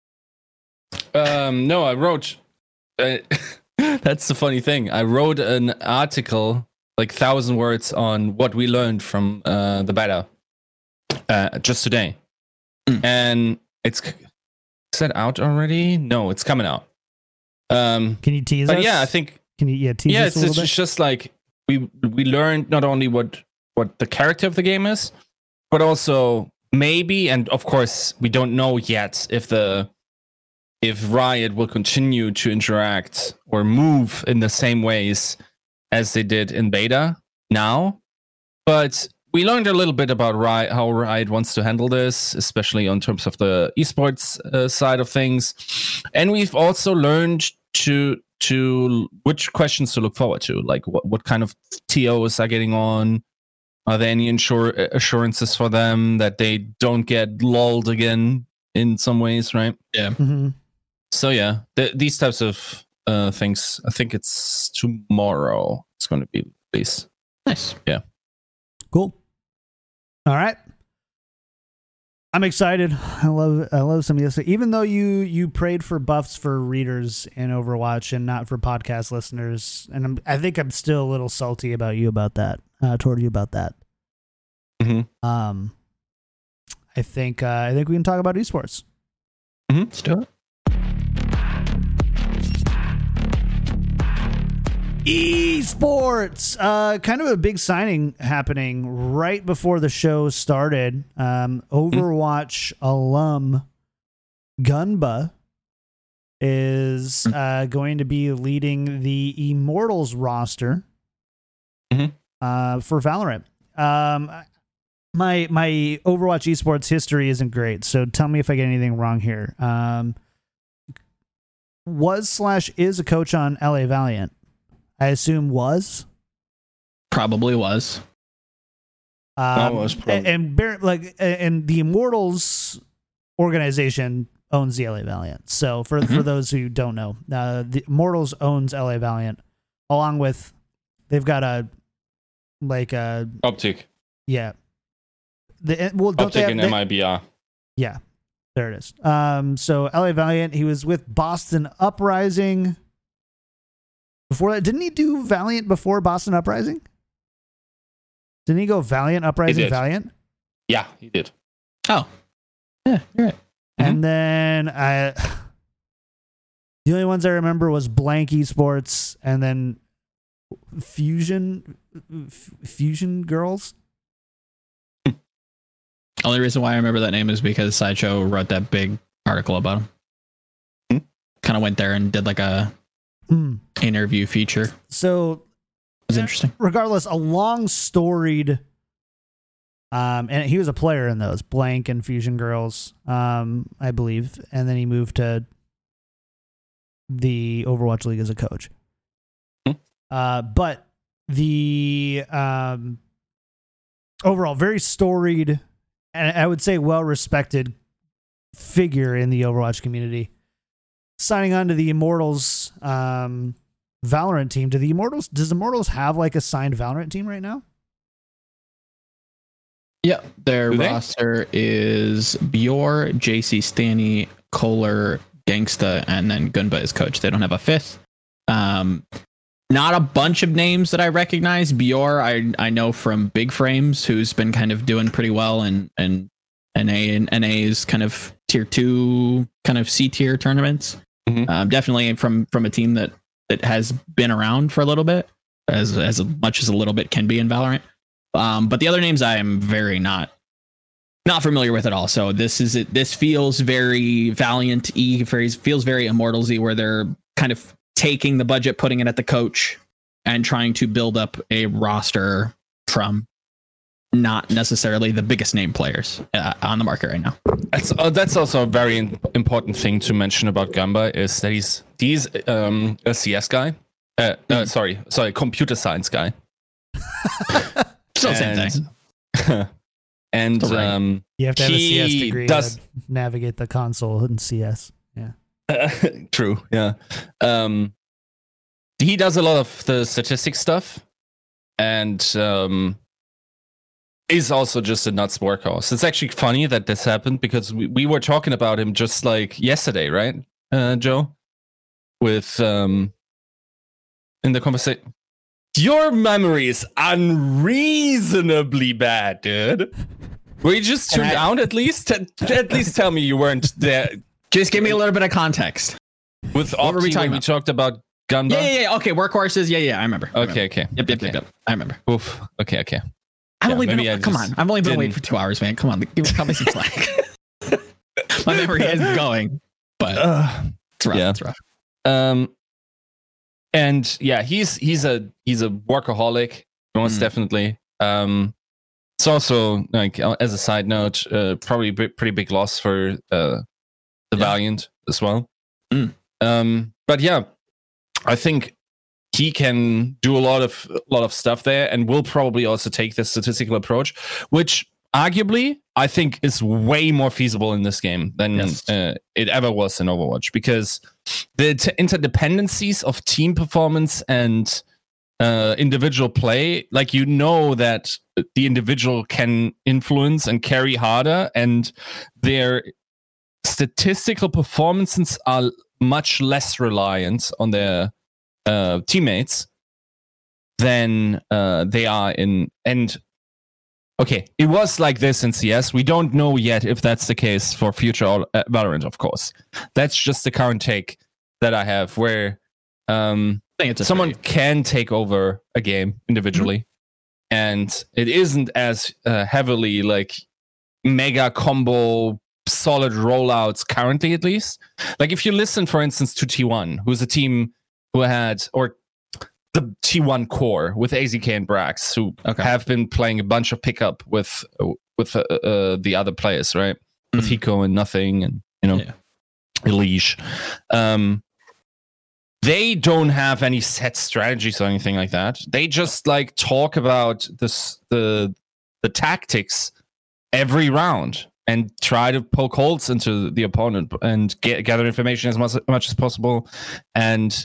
No, I wrote. That's the funny thing. I wrote an article, like 1,000 words, on what we learned from the beta just today, and is that out already? No, it's coming out. Can you tease us? Yeah, I think. Can you tease us a little bit? It's just like we learned not only what the character of the game is, but also maybe, and of course we don't know yet if Riot will continue to interact or move in the same ways as they did in beta now. But we learned a little bit about Riot, how Riot wants to handle this, especially in terms of the esports side of things. And we've also learned to which questions to look forward to, like what kind of TOs are getting on. Are there any assurances for them that they don't get lulled again in some ways, right? Yeah. Mm-hmm. So yeah, these types of things. I think it's tomorrow. It's going to be released. Nice. Yeah. Cool. All right. I'm excited. I love some of this. Even though you prayed for buffs for readers in Overwatch and not for podcast listeners, and I think I'm still a little salty about you about that. Toward you about that. Mm-hmm. I think we can talk about esports. Mm-hmm. Let's do it. Esports, kind of a big signing happening right before the show started. Overwatch alum Gunba is going to be leading the Immortals roster for Valorant. My Overwatch esports history isn't great, so tell me if I get anything wrong here. Was/is a coach on LA Valiant. I assume was. Probably was. Was probably. And the Immortals organization owns the LA Valiant. So for those who don't know, the Immortals owns LA Valiant, along with they've got Optic. Yeah. Optic and MIBR. Yeah, there it is. So LA Valiant, he was with Boston Uprising. Before that, didn't he do Valiant before Boston Uprising? Didn't he go Valiant, Uprising, Valiant? Yeah, he did. Oh. Yeah, you're right. And then the only ones I remember was Blank Esports and then Fusion Girls. Only reason why I remember that name is because Sideshow wrote that big article about him. Kind of went there and did like a interview feature. So it was interesting. Regardless, a long storied, and he was a player in those Blank and Fusion Girls, I believe, and then he moved to the Overwatch League as a coach. But the overall very storied and I would say well-respected figure in the Overwatch community, signing on to the Immortals Valorant team. Does Immortals have like a signed Valorant team right now? Yeah, their roster is Bjor, JC Stanny, Kohler, Gangsta, and then Gunba is coach. They don't have a fifth. Not a bunch of names that I recognize. Bjor, I know from Big Frames, who's been kind of doing pretty well, and NA is kind of tier 2, kind of C tier tournaments. Mm-hmm. Definitely from a team that has been around for a little bit, as much as a little bit can be in Valorant. But the other names I am very not familiar with at all. So this feels very Valiant-y, feels very Immortals-y, where they're kind of taking the budget, putting it at the coach, and trying to build up a roster from not necessarily the biggest name players on the market right now. That's also a very important thing to mention about Gamba, is that he's a CS guy. Sorry, computer science guy. Still same thing. And you have to have a CS degree to navigate the console in CS. Yeah. True. Yeah. He does a lot of the statistics stuff, and is also just a nuts workhorse. It's actually funny that this happened, because we were talking about him just like yesterday, right, Joe? With in the conversation. Your memory is unreasonably bad, dude. Were you just tuned out at least? At least tell me you weren't there. Just give me a little bit of context. With Opti, we talked about Gamba? Yeah. Okay, workhorses. Yeah, I remember. Okay. Yep. I remember. Oof. Okay. I've only been awake for 2 hours, man. Come on, cut me some slack. My memory is going, but it's rough. Yeah. It's rough. And yeah, he's a workaholic, most definitely. It's also, like, as a side note, probably a pretty big loss for the Valiant as well. But yeah, I think he can do a lot of stuff there, and will probably also take the statistical approach, which arguably I think is way more feasible in this game than it ever was in Overwatch, because the interdependencies of team performance and individual play, like, that the individual can influence and carry harder, and their statistical performances are much less reliant on their teammates than they are in. And okay, it was like this in CS. We don't know yet if that's the case for future Valorant, of course. That's just the current take that I have, where someone can take over a game individually, and it isn't as heavily like mega combo solid rollouts currently, at least. Like, if you listen, for instance, to T1, who's a team who had, or the T1 core with AZK and Brax, who have been playing a bunch of pickup with the other players, right? With Hiko and Nothing, and Elish. They don't have any set strategies or anything like that. They just like talk about the tactics every round and try to poke holes into the opponent and gather information as much as possible. And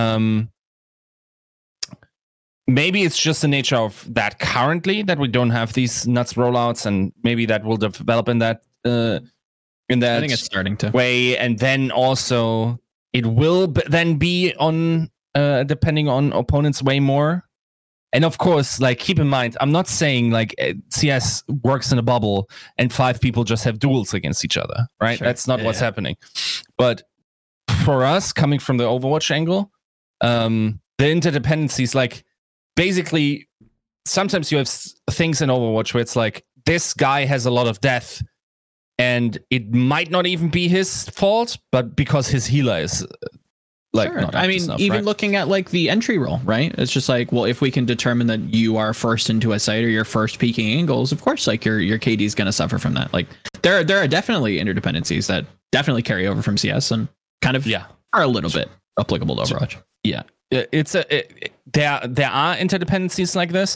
maybe it's just the nature of that currently, that we don't have these nuts rollouts, and maybe that will develop in that I think it's starting to way. And then also it will then be on depending on opponents way more. And of course, like, keep in mind, I'm not saying like CS works in a bubble and 5 people just have duels against each other, right? Sure. That's not what's happening. But for us, coming from the Overwatch angle, the interdependencies, like, basically, sometimes you have things in Overwatch where it's like, this guy has a lot of death, and it might not even be his fault, but because his healer is like, not I mean, enough, even right? looking at like the entry roll, right? It's just like, well, if we can determine that you are first into a site, or you're first peeking angles, of course, like your KD is going to suffer from that. Like, there are definitely interdependencies that definitely carry over from CS and kind of are a little bit applicable to Overwatch. Yeah, there are interdependencies like this.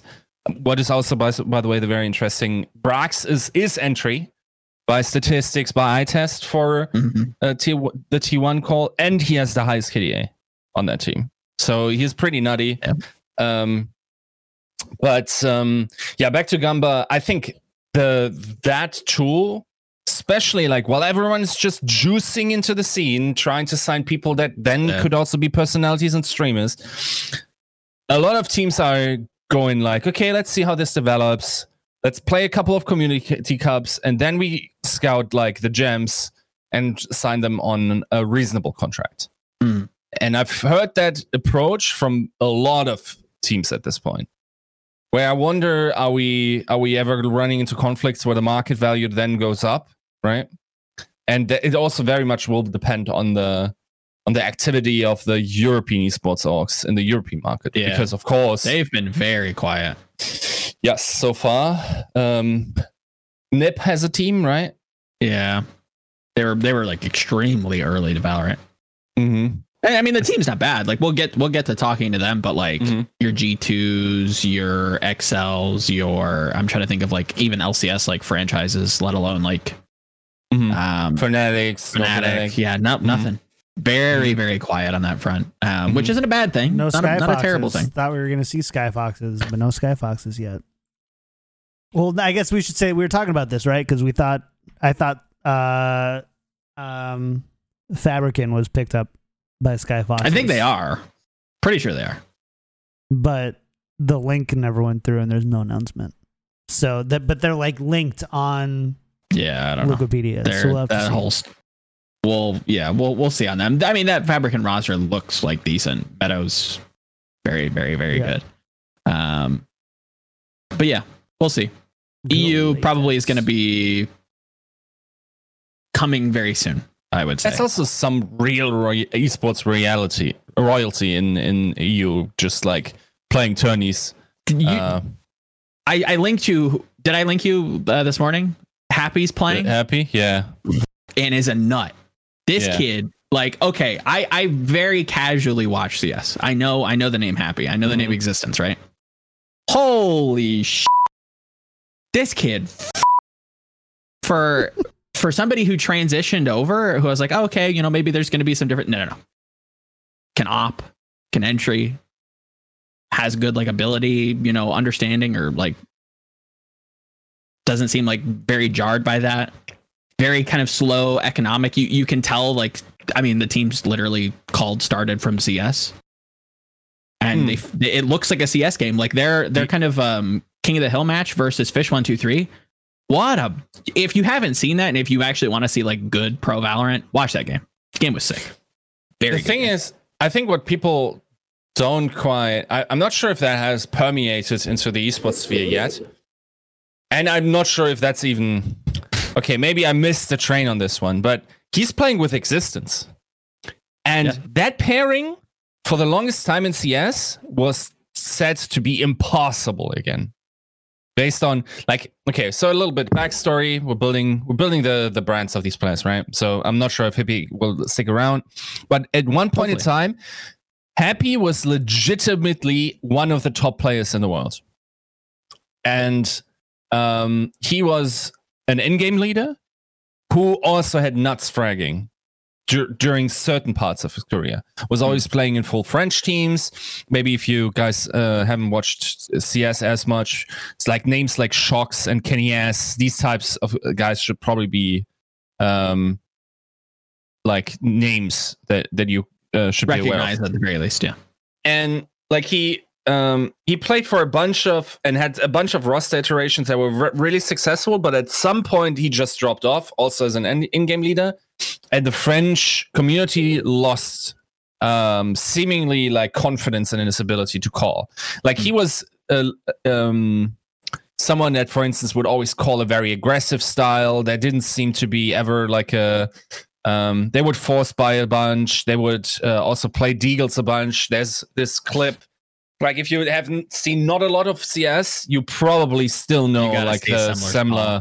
what is also, by the way, the very interesting, Brax is entry by statistics, by eye test for the T1 call, and he has the highest KDA on that team. So he's pretty nutty. Yeah. Back to Gamba. I think that tool, especially like while everyone is just juicing into the scene, trying to sign people that then could also be personalities and streamers, a lot of teams are going like, okay, let's see how this develops. Let's play a couple of community cups, and then we scout like the gems and sign them on a reasonable contract. And I've heard that approach from a lot of teams at this point, where I wonder, are we ever running into conflicts where the market value then goes up, right? And it also very much will depend on the activity of the European esports orgs in the European market, because of course they've been very quiet. Yes, so far. NiP has a team, right? Yeah, they were like extremely early to Valorant. I mean, the team's not bad. Like we'll get to talking to them, but like your G2s, your XLs, I'm trying to think of like even LCS like franchises, let alone like Fnatic. Yeah, nothing. Very, very quiet on that front, which isn't a bad thing. No not a terrible thing. Thought we were going to see Skyfoxes, but no Skyfoxes yet. Well, I guess we should say we were talking about this, right? Because I thought Fabricant was picked up by Skyfoxes. I think they are. Pretty sure they are. But the link never went through, and there's no announcement. So but they're like linked on. Yeah, I don't know. Wikipedia. So we'll have to see. We'll see on them. I mean, that Fabricant roster looks like decent. Meadows, very, very, very good. But yeah, we'll see. EU probably is going to be coming very soon, I would say. That's also some real esports royalty in EU, just like playing tourneys. I linked you. Did I link you this morning? Happy's playing. Happy, yeah, and is a nut. This kid, like, okay, I very casually watch CS. I know the name Happy. I know the name Existence, right? Holy shit. This kid, for somebody who transitioned over, who was like, oh, okay, maybe there's going to be some different. No. Can op, can entry, has good like ability, understanding, or like doesn't seem like very jarred by that. Very kind of slow economic. You can tell, like, I mean, the team's literally started from CS, and it looks like a CS game. Like they're kind of King of the Hill match versus Fish 123. If you haven't seen that, and if you actually want to see like good pro Valorant, watch that game. The game was sick. The thing is, I think what people don't quite, I'm not sure if that has permeated into the esports sphere yet, and I'm not sure if that's even. Okay, maybe I missed the train on this one, but he's playing with Existence. And that pairing, for the longest time in CS, was said to be impossible again. Based on, like, okay, so a little bit backstory. We're building the brands of these players, right? So I'm not sure if Hippie will stick around. But at one point in time, Happy was legitimately one of the top players in the world. And he was an in-game leader who also had nuts fragging during certain parts of his career. Was always playing in full French teams. Maybe if you guys haven't watched CS as much, it's like names like Shox and Kenny S. These types of guys should probably be like names that you should recognize be aware of. At the very least, yeah. And like he played for a bunch of and had a bunch of roster iterations that were really successful, but at some point he just dropped off, also as an in-game leader, and the French community lost seemingly like confidence in his ability to call. Like he was someone that, for instance, would always call a very aggressive style. There didn't seem to be ever like a they would force buy a bunch. They would also play Deagles a bunch. There's this clip. Like, if you haven't seen not a lot of CS, you probably still know like the Semler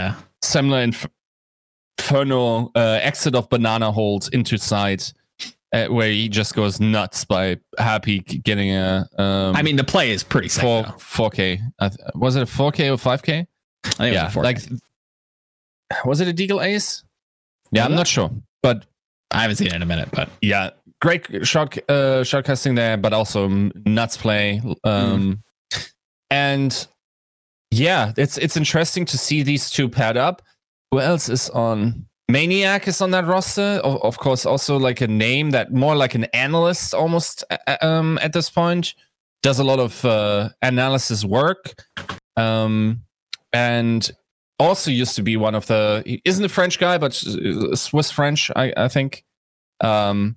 Inferno exit of banana hold into side where he just goes nuts by Happy getting a. I mean, the play is pretty sick. 4K. Was it a 4K or 5K? I think it was a 4K. Like, was it a Deagle Ace? Yeah, I'm not sure, but I haven't seen it in a minute. But yeah, great shot casting there, but also nuts play. And yeah, it's interesting to see these two paired up. Who else is on? Maniac is on that roster. Of course, also like a name that more like an analyst almost at this point. Does a lot of analysis work. And also used to be one of he isn't a French guy, but Swiss French, I think. And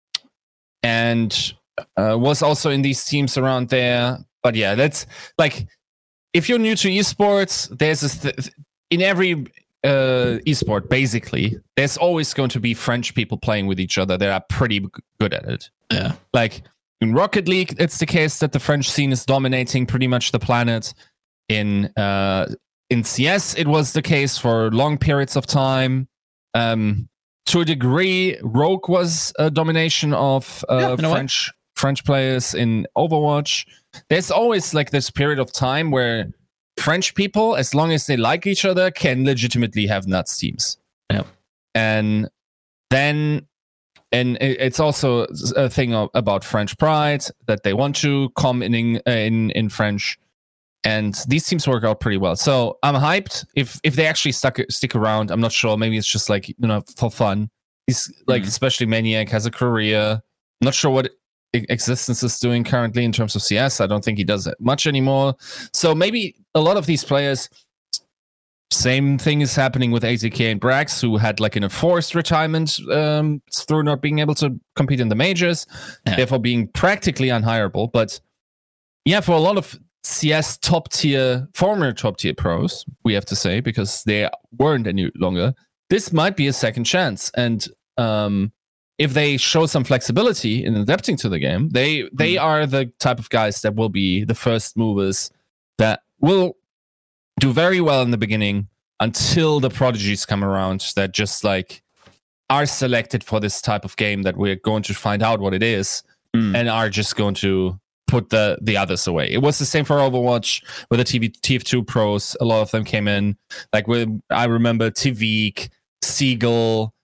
was also in these teams around there. But yeah, that's like, if you're new to esports, there's this in every esport, basically, there's always going to be French people playing with each other that are pretty good at it. Yeah. Like in Rocket League, it's the case that the French scene is dominating pretty much the planet. In CS, it was the case for long periods of time. To a degree, Rogue was a domination of French players in Overwatch. There's always like this period of time where French people, as long as they like each other, can legitimately have nuts teams. Yep. And then, and it's also a thing about French pride that they want to come in French. And these teams work out pretty well. So I'm hyped. If they actually stick around, I'm not sure. Maybe it's just like, for fun. He's like, especially Maniac has a career. I'm not sure what Existence is doing currently in terms of CS. I don't think he does it much anymore. So maybe a lot of these players, same thing is happening with AZK and Brax, who had like an enforced retirement through not being able to compete in the majors, therefore being practically unhireable. But yeah, for a lot of CS former top tier pros, we have to say, because they weren't any longer, this might be a second chance. And if they show some flexibility in adapting to the game, they are the type of guys that will be the first movers that will do very well in the beginning until the prodigies come around that just like are selected for this type of game that we're going to find out what it is and are just going to put the others away. It was the same for Overwatch with the TF2 pros. A lot of them came in. Like I remember Tvik, Seagull,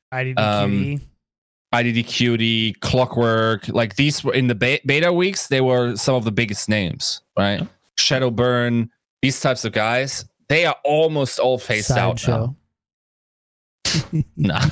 IDDQD, Clockwork. Like these were in the beta weeks. They were some of the biggest names, right? Shadowburn, these types of guys. They are almost all phased out now. Nah.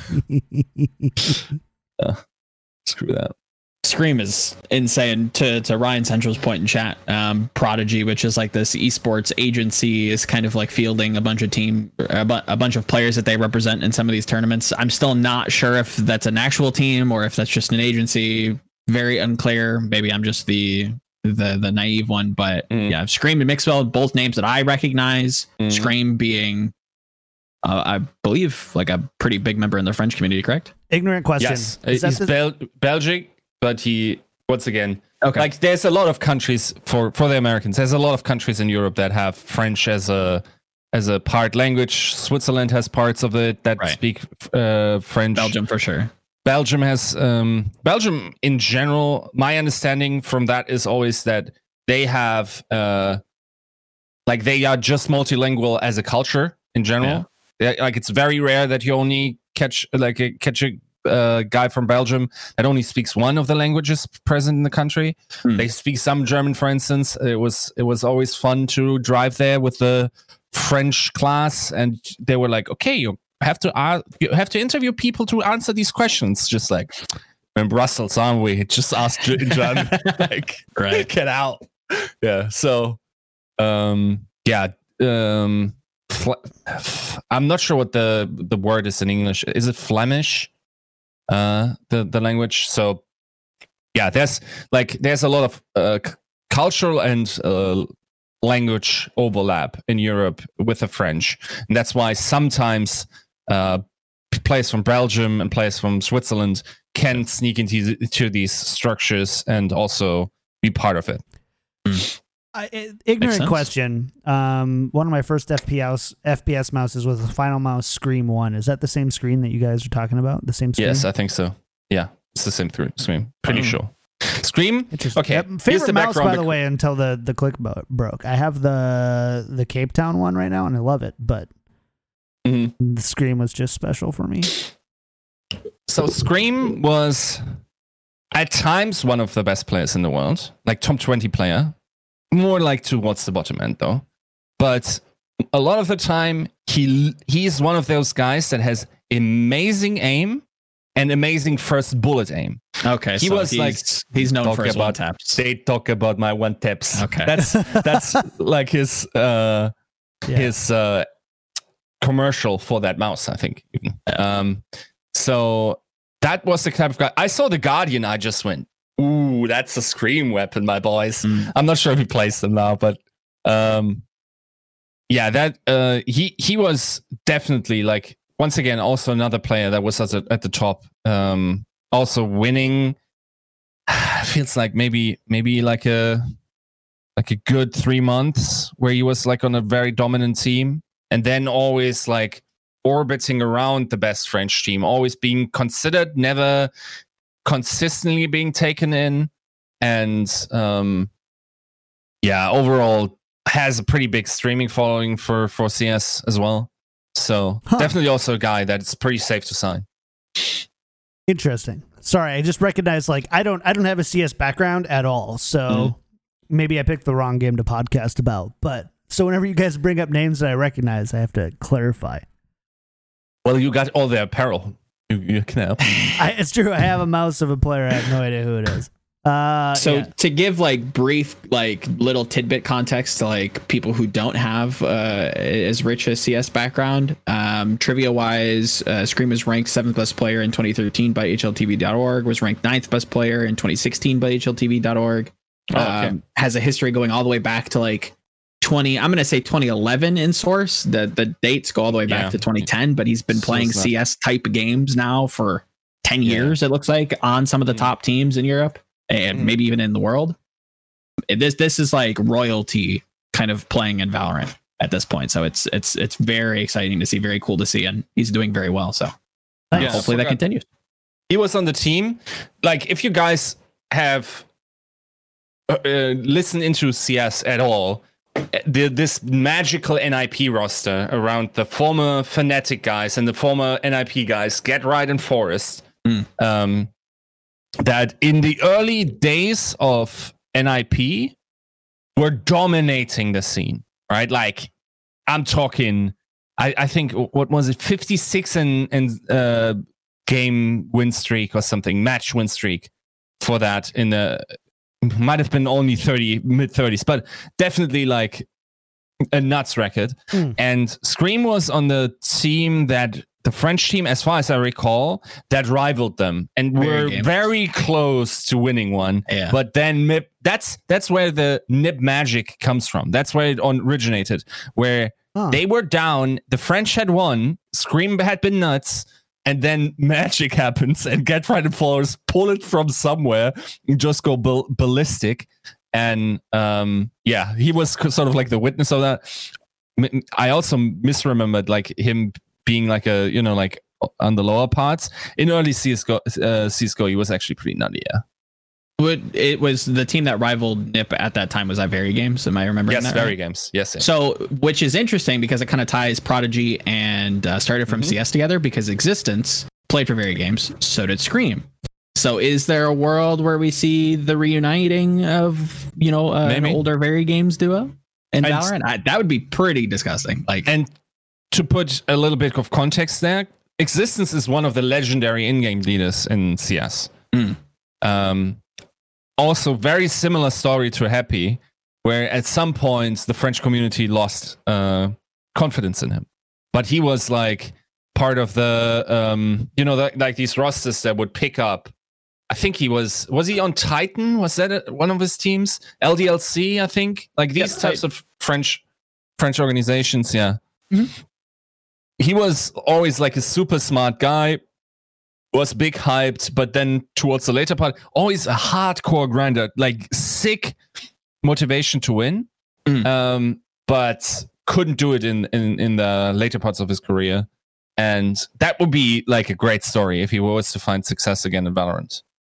Screw that. Scream is insane. To Ryan Central's point in chat, Prodigy, which is like this esports agency, is kind of like fielding a bunch of players that they represent in some of these tournaments. I'm still not sure if that's an actual team or if that's just an agency. Very unclear. Maybe I'm just the naive one, but yeah, Scream and Mixwell, both names that I recognize. Scream being I believe like a pretty big member in the French community, correct? Ignorant question. Yes, he's Belgic, but he, once again, like there's a lot of countries for the Americans. There's a lot of countries in Europe that have French as a part language. Switzerland has parts of it that speak French. Belgium for sure. Belgium has Belgium in general. My understanding from that is always that they have like they are just multilingual as a culture in general. Like it's very rare that you only catch a guy from Belgium that only speaks one of the languages present in the country. They speak some German, for instance. It was always fun to drive there with the French class, and they were like, "Okay, you have to interview people to answer these questions." Just like in Brussels, aren't we? Just ask in German, like, get out. Yeah. So, I'm not sure what the word is in English. Is it Flemish? The language. So yeah, there's a lot of cultural and language overlap in Europe with the French, and that's why sometimes players from Belgium and players from Switzerland can sneak into these structures and also be part of it. Ignorant question. One of my first FPS mouses was the Final Mouse Scream 1. Is that the same screen that you guys are talking about? The same screen? Yes, I think so. Yeah. It's the same through Scream. Pretty sure. Scream. Interesting. Okay. Yep. Favorite mouse, by the way, until the click broke. I have the Cape Town one right now, and I love it. But the Scream was just special for me. So Scream was at times one of the best players in the world, like top 20 player. More like towards the bottom end though. But a lot of the time, he is one of those guys that has amazing aim and amazing first bullet aim. Okay, he so was he's known for his one taps. They talk about my one taps. Okay, that's like his commercial for that mouse, I think. So that was the type of guy. I saw the Guardian. I just went, ooh, that's a Scream weapon, my boys. I'm not sure if he plays them now, but he was definitely like, once again, also another player that was at the top. Also winning feels like maybe like a good 3 months where he was like on a very dominant team, and then always like orbiting around the best French team, always being considered, never consistently being taken in, and overall has a pretty big streaming following for CS as well. So definitely also a guy that's pretty safe to sign. Interesting. Sorry, I just recognized like I don't have a CS background at all, so maybe I picked the wrong game to podcast about. But so whenever you guys bring up names that I recognize, I have to clarify. Well, you got all the apparel. You can help. It's true. I have a mouse of a player. I have no idea who it is. To give like brief like little tidbit context to like people who don't have as rich a CS background, trivia wise, Scream was ranked 7th best player in 2013 by HLTV.org, was ranked 9th best player in 2016 by HLTV.org. Has a history going all the way back to like 2011 in source. The dates go all the way back to 2010, but he's been playing CS type games now for 10 years, it looks like, on some of the top teams in Europe and maybe even in the world. This is like royalty kind of playing in Valorant at this point. So it's very exciting to see, very cool to see, and he's doing very well. So hopefully that continues. He was on the team. Like if you guys have listened into CS at all, this magical NIP roster around the former Fnatic guys and the former NIP guys, Get Right and Forest, that in the early days of NIP were dominating the scene, right? Like I'm talking, I think, what was it, 56 and game win streak or something, match win streak for that in the, might have been only mid 30s, but definitely like a nuts record. And Scream was on the team that the French team, as far as I recall, that rivaled them and were very close to winning one. Yeah. But then that's where the NIP magic comes from. That's where it originated, where they were down, the French had won, Scream had been nuts, and then magic happens and Get Right and Forest pull it from somewhere and just go ballistic. And he was sort of like the witness of that. I also misremembered like him being like a, like on the lower parts. In early CSGO, he was actually pretty nutty, yeah. It was the team that rivaled NIP at that time was Very Games. Am I remembering that? Yes, Very Games. Yes. So, which is interesting because it kind of ties Prodigy and Started from CS together, because Existence played for Very Games. So did Scream. So is there a world where we see the reuniting of, an older Very Games duo in Valorant? That would be pretty disgusting. And to put a little bit of context there, Existence is one of the legendary in-game leaders in CS. Also, very similar story to Happy, where at some points the French community lost confidence in him. But he was like part of the, like these rosters that would pick up. I think he was he on Titan? Was that one of his teams? LDLC, I think. Like these types of French organizations, yeah. He was always like a super smart guy, was big hyped, but then towards the later part, always a hardcore grinder, like sick motivation to win, but couldn't do it in the later parts of his career. And that would be like a great story if he was to find success again in Valorant.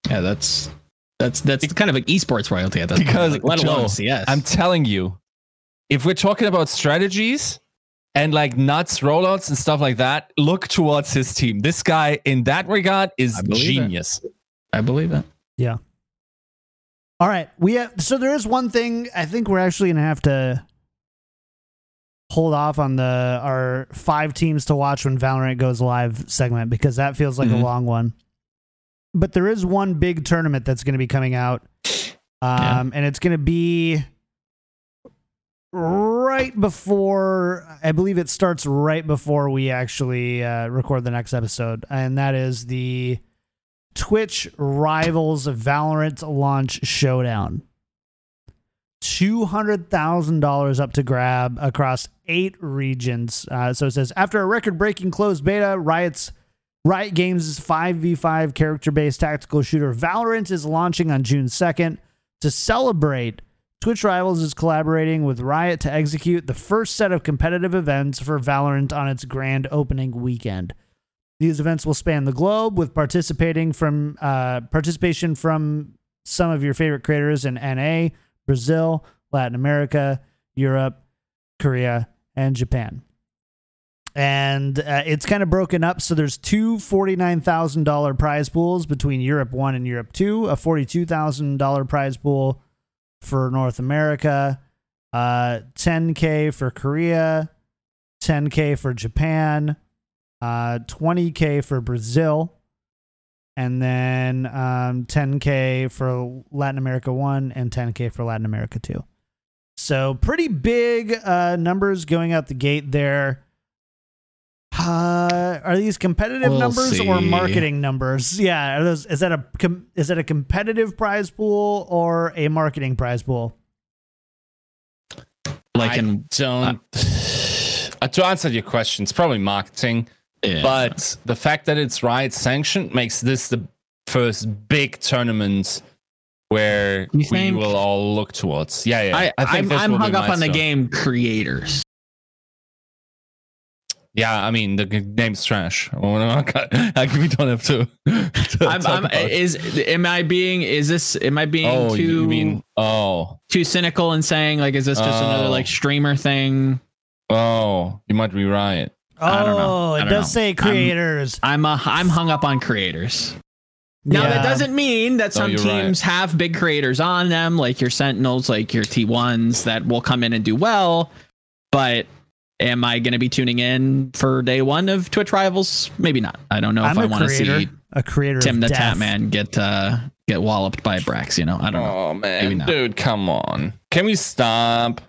Yeah, that's kind of like esports royalty at this because point. Like, let alone Joe, CS. I'm telling you, if we're talking about strategies and like nuts rollouts and stuff like that, look towards his team. This guy in that regard is genius. I believe it. Yeah. All right. So there is one thing I think we're actually going to have to hold off on our 5 teams to watch when Valorant goes live segment, because that feels like a long one. But there is one big tournament that's going to be coming out. And it's going to be right before, I believe it starts right before we actually record the next episode. And that is the Twitch Rivals Valorant Launch Showdown. $200,000 up to grab across 8 regions. So it says, after a record-breaking closed beta, Riot Games' 5v5 character-based tactical shooter Valorant is launching on June 2nd. To celebrate, Twitch Rivals is collaborating with Riot to execute the first set of competitive events for Valorant on its grand opening weekend. These events will span the globe with participation from some of your favorite creators in NA, Brazil, Latin America, Europe, Korea, and Japan. And it's kind of broken up. So there's 2 $49,000 prize pools between Europe 1 and Europe 2, a $42,000 prize pool for North America, $10K for Korea, $10K for Japan, $20K for Brazil, and then $10K for Latin America 1 and $10K for Latin America 2. So pretty big numbers going out the gate there. Are these competitive numbers or marketing numbers? Yeah, is that a competitive prize pool or a marketing prize pool? To answer your question, it's probably marketing. Yeah. But the fact that it's Riot sanctioned makes this the first big tournament where we will all look towards. Yeah. I'm hung up on the game creators. Yeah, I mean the name's trash. We don't have to. Am I being too cynical and saying like, is this just another like streamer thing? Oh, you might be right. I don't know. It does say creators. I'm hung up on creators. Now that doesn't mean that some teams have big creators on them, like your Sentinels, like your T1s that will come in and do well. But am I going to be tuning in for day one of Twitch Rivals? Maybe not. I don't know if I want to see a creator Tim the Tatman get walloped by Brax. I don't know. Oh man, dude, come on. Can we stop?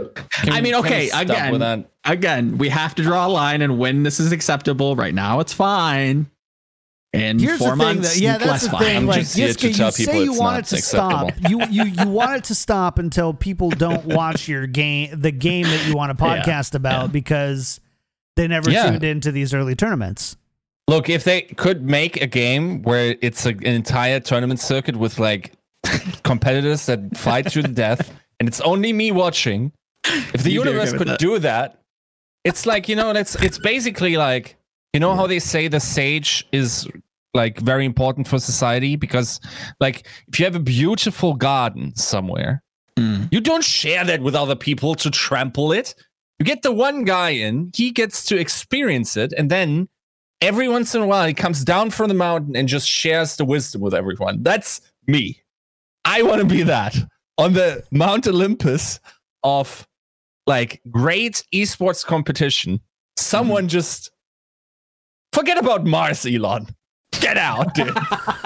Again, we have to draw a line, and when this is acceptable. Right now, it's fine. And here's 4 months, that's the thing. I'm like, just here to tell people you want it to acceptable. stop. You want it to stop until people don't watch the game that you want to podcast about because they never tuned into these early tournaments. Look, if they could make a game where it's an entire tournament circuit with like competitors that fight to the death, and it's only me watching, if the universe could do that, it's like it's basically like how they say the sage is like very important for society because like if you have a beautiful garden somewhere, you don't share that with other people to trample it. You get the one guy in, he gets to experience it, and then every once in a while he comes down from the mountain and just shares the wisdom with everyone. That's me. I want to be that on the Mount Olympus of like great esports competition. Someone just forget about Mars, Elon. Get out, dude.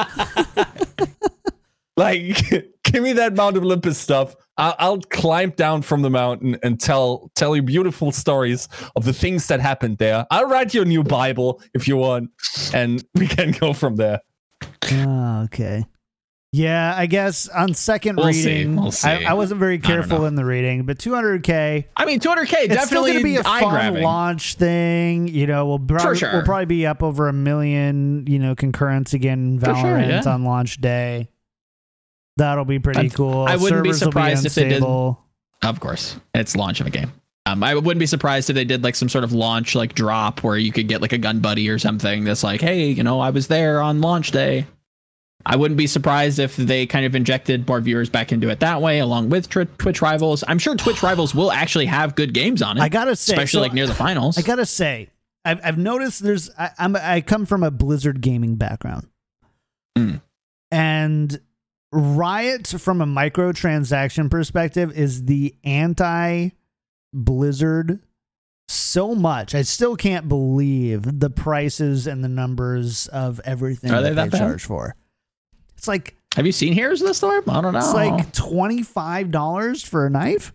Like, give me that Mount Olympus stuff. I'll climb down from the mountain and tell you beautiful stories of the things that happened there. I'll write you a new Bible if you want, and we can go from there. Oh, okay. Yeah, I guess on second reading, we'll see. I wasn't very careful in the reading, but 200K. I mean, 200K it's definitely still going to be a fun eye-grabbing launch thing. We'll probably be up over 1 million, concurrents again in Valorant on launch day. That'll be pretty cool. I wouldn't be surprised if they did. Of course, it's launch of a game. I wouldn't be surprised if they did like some sort of launch like drop where you could get like a gun buddy or something that's like, hey, I was there on launch day. I wouldn't be surprised if they kind of injected more viewers back into it that way, along with Twitch Rivals. I'm sure Twitch Rivals will actually have good games on it. I gotta say, especially like near the finals. I gotta say, I've noticed I come from a Blizzard gaming background, and Riot, from a microtransaction perspective, is the anti-Blizzard so much. I still can't believe the prices and the numbers of everything that they charge for. It's like, have you seen Heroes of the Storm? I don't know. It's like $25 for a knife.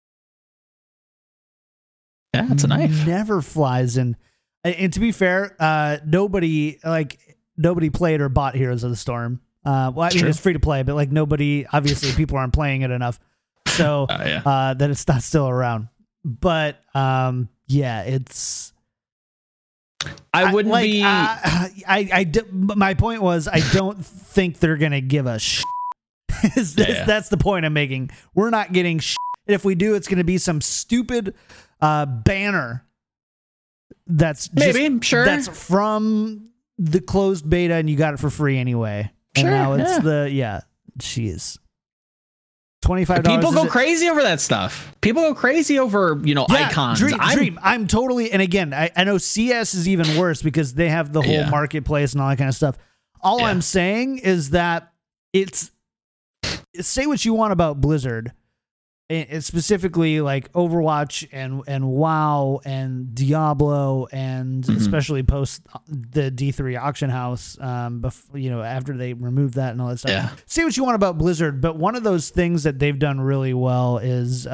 Yeah, it's a knife. Never flies in. And to be fair, nobody played or bought Heroes of the Storm. Well, I mean, it's free to play, but like nobody, obviously people aren't playing it enough. So that it's not still around. But yeah, it's. I wouldn't be. My point was, I don't think they're gonna give us. That's the point I'm making. We're not getting. If we do, it's gonna be some stupid banner. That's that's from the closed beta, and you got it for free anyway. And now it's jeez. $25. People go crazy over that stuff. People go crazy over, icons. Dream. I'm totally, and again, I know CS is even worse because they have the whole marketplace and all that kind of stuff. All I'm saying is that say what you want about Blizzard. It's specifically like Overwatch and WoW and Diablo and especially post the D3 auction house, after they removed that and all that stuff. Yeah. Say what you want about Blizzard, but one of those things that they've done really well is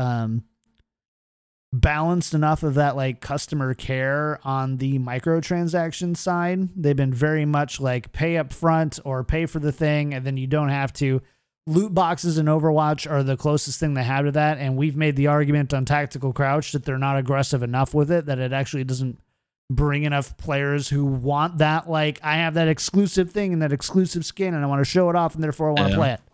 balanced enough of that like customer care on the microtransaction side. They've been very much like pay up front or pay for the thing, and then you don't have to. Loot boxes in Overwatch are the closest thing they have to that, and we've made the argument on Tactical Crouch that they're not aggressive enough with it, that it actually doesn't bring enough players who want that, like, I have that exclusive thing and that exclusive skin, and I want to show it off, and therefore I want to play it.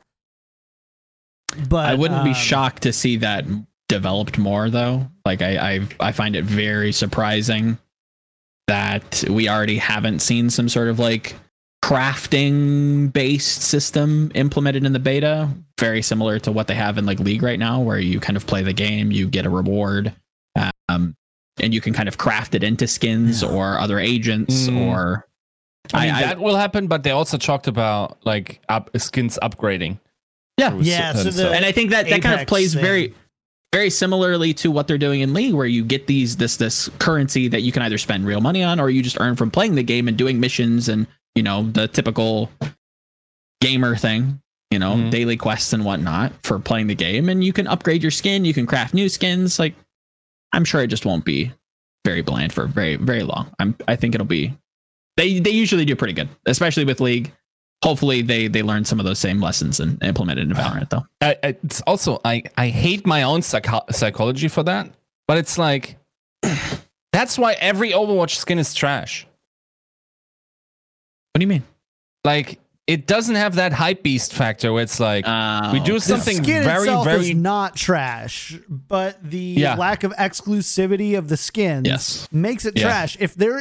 But I wouldn't be shocked to see that developed more, though. Like, I find it very surprising that we already haven't seen some sort of, like, crafting based system implemented in the beta, very similar to what they have in like League right now, where you kind of play the game, you get a reward, and you can kind of craft it into skins or other agents or that will happen, but they also talked about like skins upgrading. And I think that kind of plays very similarly to what they're doing in League, where you get this currency that you can either spend real money on or you just earn from playing the game and doing missions and the typical gamer thing, daily quests and whatnot for playing the game. And you can upgrade your skin. You can craft new skins. Like, I'm sure it just won't be very bland for very, very long. I think it'll be, they usually do pretty good, especially with League. Hopefully they learn some of those same lessons and implement it in Valorant though. It's also, I hate my own psychology for that, but it's like, that's why every Overwatch skin is trash. What do you mean? Like, it doesn't have that hype beast factor where it's like we do something the skin very, itself very is not trash, but the lack of exclusivity of the skins makes it trash. If there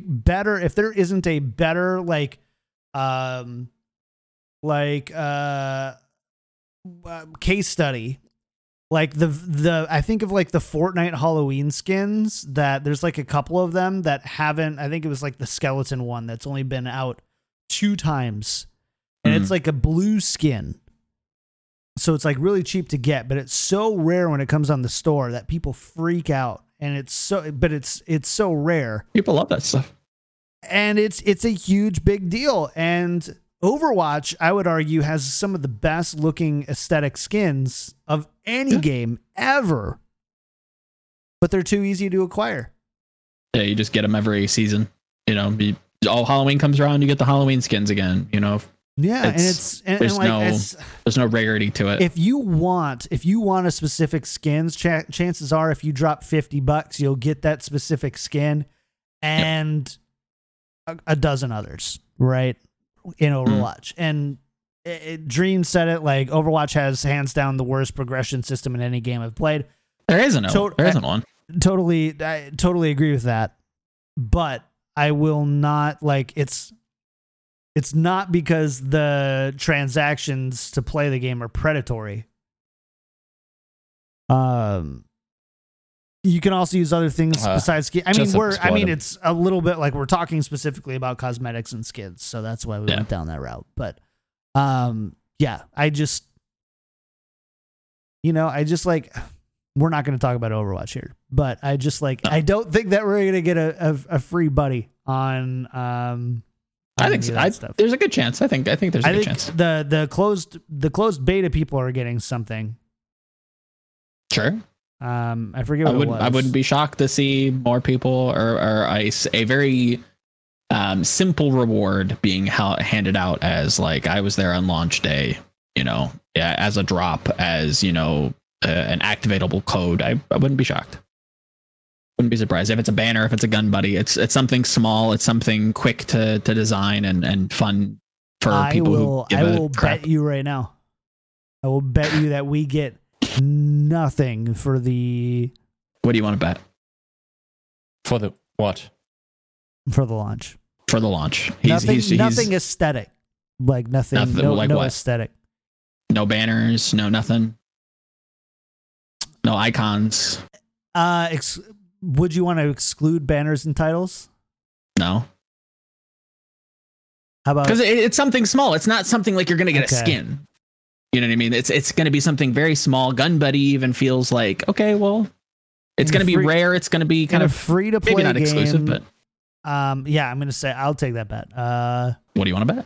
isn't a better case study, like I think of like the Fortnite Halloween skins, that there's like a couple of them that haven't, I think it was like the skeleton one that's only been out 2 times, and it's like a blue skin, so it's like really cheap to get, but it's so rare when it comes on the store that people freak out, and it's so rare. People love that stuff, and it's a huge big deal. And Overwatch, I would argue, has some of the best looking aesthetic skins of any game ever, but they're too easy to acquire. Yeah, you just get them every season. All Halloween comes around, you get the Halloween skins again. Yeah, there's no rarity to it. If you want a specific skins, chances are if you drop $50, you'll get that specific skin and a dozen others, right? In Overwatch. And Dream said it, like, Overwatch has hands down the worst progression system in any game I've played. There isn't one. I totally agree with that. But I will not, like, it's It's not because the transactions to play the game are predatory. You can also use other things besides skins. I mean, it's a little bit like we're talking specifically about cosmetics and skins, so that's why we went down that route. But, yeah, I just like, we're not going to talk about Overwatch here, but I just like, I don't think that we're going to get a free buddy on, I think so. There's a good chance. I think there's a good chance. The closed beta people are getting something. Sure. I forget what it was. I wouldn't be shocked to see more people or a very simple reward being handed out as like I was there on launch day, as a drop, as an activatable code. I wouldn't be shocked. Wouldn't be surprised if it's a banner, if it's a gun buddy. It's something small. It's something quick to design and fun for people. I will bet you right now. I will bet you that we get nothing for the. What do you want to bet? For the what? For the launch. For the launch. Nothing aesthetic. Like nothing. No aesthetic. No banners. No nothing. No icons. Would you want to exclude banners and titles? No. How about? Because it's something small. It's not something like you're going to get a skin. You know what I mean? It's going to be something very small. Gun Buddy even feels like, okay, well, it's going to be rare. It's going to be kind of free to play. Maybe not exclusive, but yeah, I'm going to say I'll take that bet. What do you want to bet?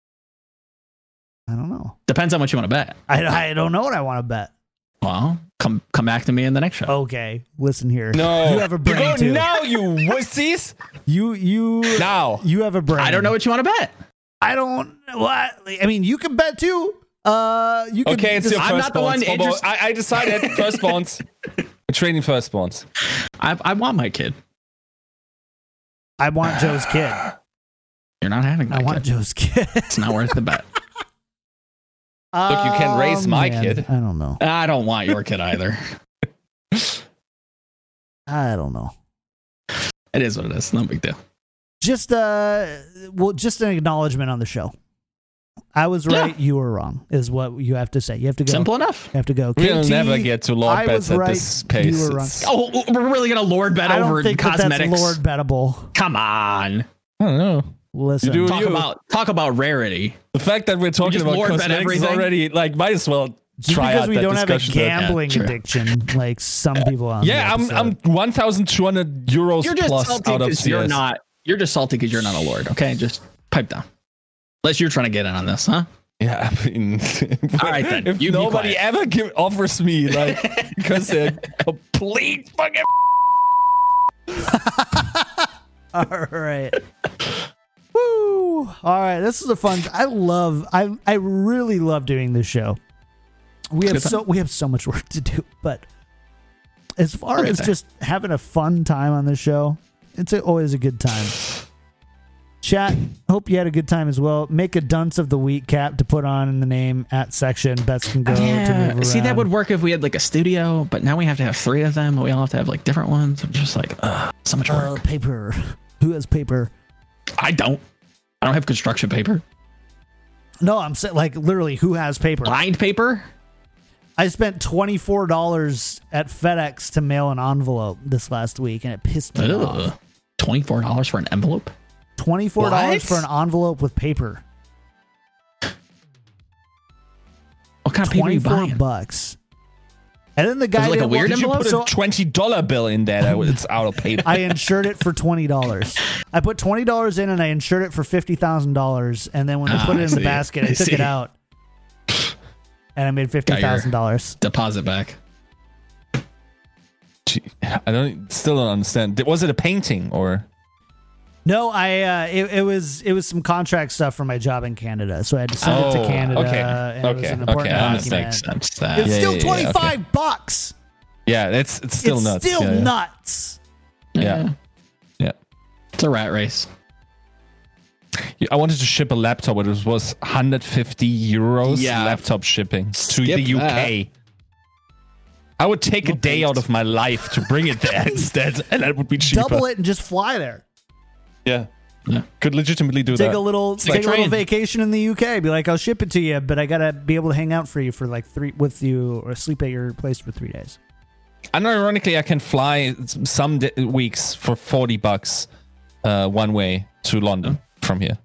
I don't know. Depends on what you want to bet. I don't know what I want to bet. Well, come back to me in the next show. Okay, listen here. No, you have a brain too. Now, you wussies. You now you have a brain. I don't know what you want to bet. I don't. What? I mean, you can bet too. You can. Okay, it's your I'm not the one. I decided firstborns. We're trading firstborns. I want my kid. I want Joe's kid. You're not having my kid. I want Joe's kid. It's not worth the bet. Look, you can raise my kid. I don't know. I don't want your kid either. I don't know. It is what it is. No big deal. Just just an acknowledgement on the show. I was right. Yeah. You were wrong. Is what you have to say. You have to go. Simple enough. You have to go. We'll never get to Lord bets at this pace. You were wrong. Oh, we're really gonna Lord bet over cosmetics. That's Lord bettable. Come on. I don't know. Listen, talk about rarity. The fact that we're talking about cosmetics is already like might as well try out that discussion. Because we don't have a gambling addiction like some people on. Yeah, I'm 1,200 euros plus out of CS. You're just salty because you're not a lord. Okay, just pipe down. Unless you're trying to get in on this, huh? Yeah, I mean, all right then. If nobody ever offers me like because they're complete fucking. All right. Woo! All right, this is a fun. I really love doing this show. We have so much work to do, but as far as just having a fun time on this show, it's always a good time. Chat, hope you had a good time as well. Make a dunce of the week cap to put on in the name @section. Bets can go to move around. See, that would work if we had like a studio, but now we have to have 3 of them. We all have to have like different ones. I'm just like, so much work. Paper. Who has paper? I don't have construction paper. No, I'm saying like literally who has paper? Lined paper? I spent $24 at FedEx to mail an envelope this last week, and it pissed me off. $24 for an envelope? $24 for an envelope with paper. What kind of paper are you buying? $24. And then the guy like a weird envelope. Put a $20 bill in there. It's out of paper. I insured it for $20. I put $20 in and I insured it for $50,000. And then when I put it in the basket, I took it out, and I made $50,000. Deposit back. I still don't understand. Was it a painting or? No, it was some contract stuff for my job in Canada, so I had to send it to Canada. And it was an important document. It's still $25. Yeah, it's still nuts. It's still nuts. Yeah. It's a rat race. I wanted to ship a laptop, but it was 150 euros laptop shipping to the UK. I would take a day out of my life to bring it there instead, and that would be cheaper. Double it and just fly there. Yeah. Could legitimately do take that. a little train. vacation in the UK. Be like, I'll ship it to you, but I gotta be able to hang out for you for like 3 with you or sleep at your place for 3 days. And ironically, I can fly some weeks for $40 one way to London from here.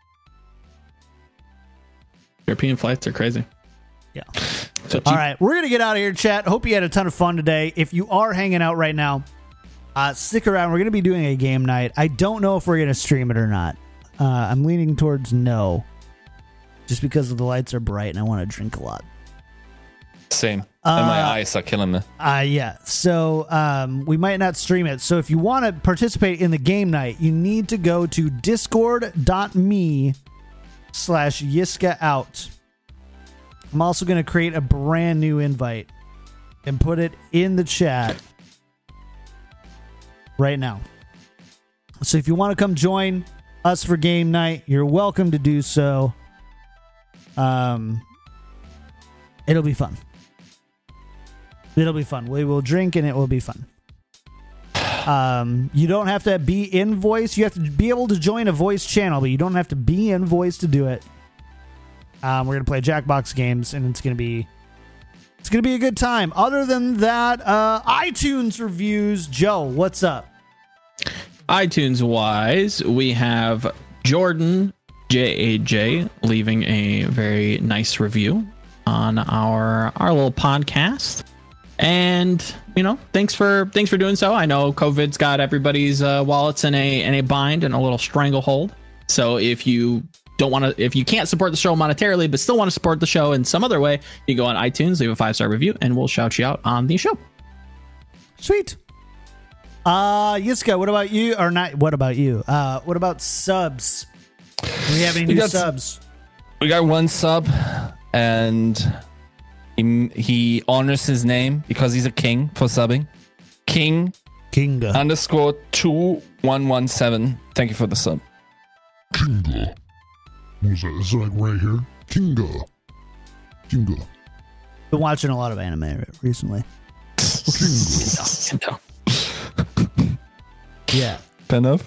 European flights are crazy. Yeah. So All right, we're gonna get out of here, chat. Hope you had a ton of fun today. If you are hanging out right now, stick around. We're gonna be doing a game night. I don't know if we're gonna stream it or not. I'm leaning towards no, just because the lights are bright and I want to drink a lot. Same. And my eyes are killing me. Yeah. So we might not stream it. So if you want to participate in the game night, you need to go to discord.me/YiskaOut. I'm also going to create a brand new invite and put it in the chat right now. So if you want to come join us for game night, you're welcome to do so. It'll be fun. It'll be fun. We will drink and it will be fun. You don't have to be in voice. You have to be able to join a voice channel, but you don't have to be in voice to do it. We're gonna play Jackbox games, and it's gonna be a good time. Other than that, iTunes reviews. Joe, what's up? iTunes wise, we have Jordan JAJ leaving a very nice review on our little podcast. And thanks for doing so. I know COVID's got everybody's wallets in a bind and a little stranglehold. So if you can't support the show monetarily but still want to support the show in some other way, you go on iTunes, leave a 5-star review, and we'll shout you out on the show. Sweet. Yiska, what about you? Or not? What about you? What about subs? Do we have any new subs? We got one sub, and he honors his name because he's a king for subbing. King _ 2117. Thank you for the sub. Kinga. What is that? Is it like right here? Kinga. Kinga. Been watching a lot of anime recently. Kinga. Yeah. Fair enough.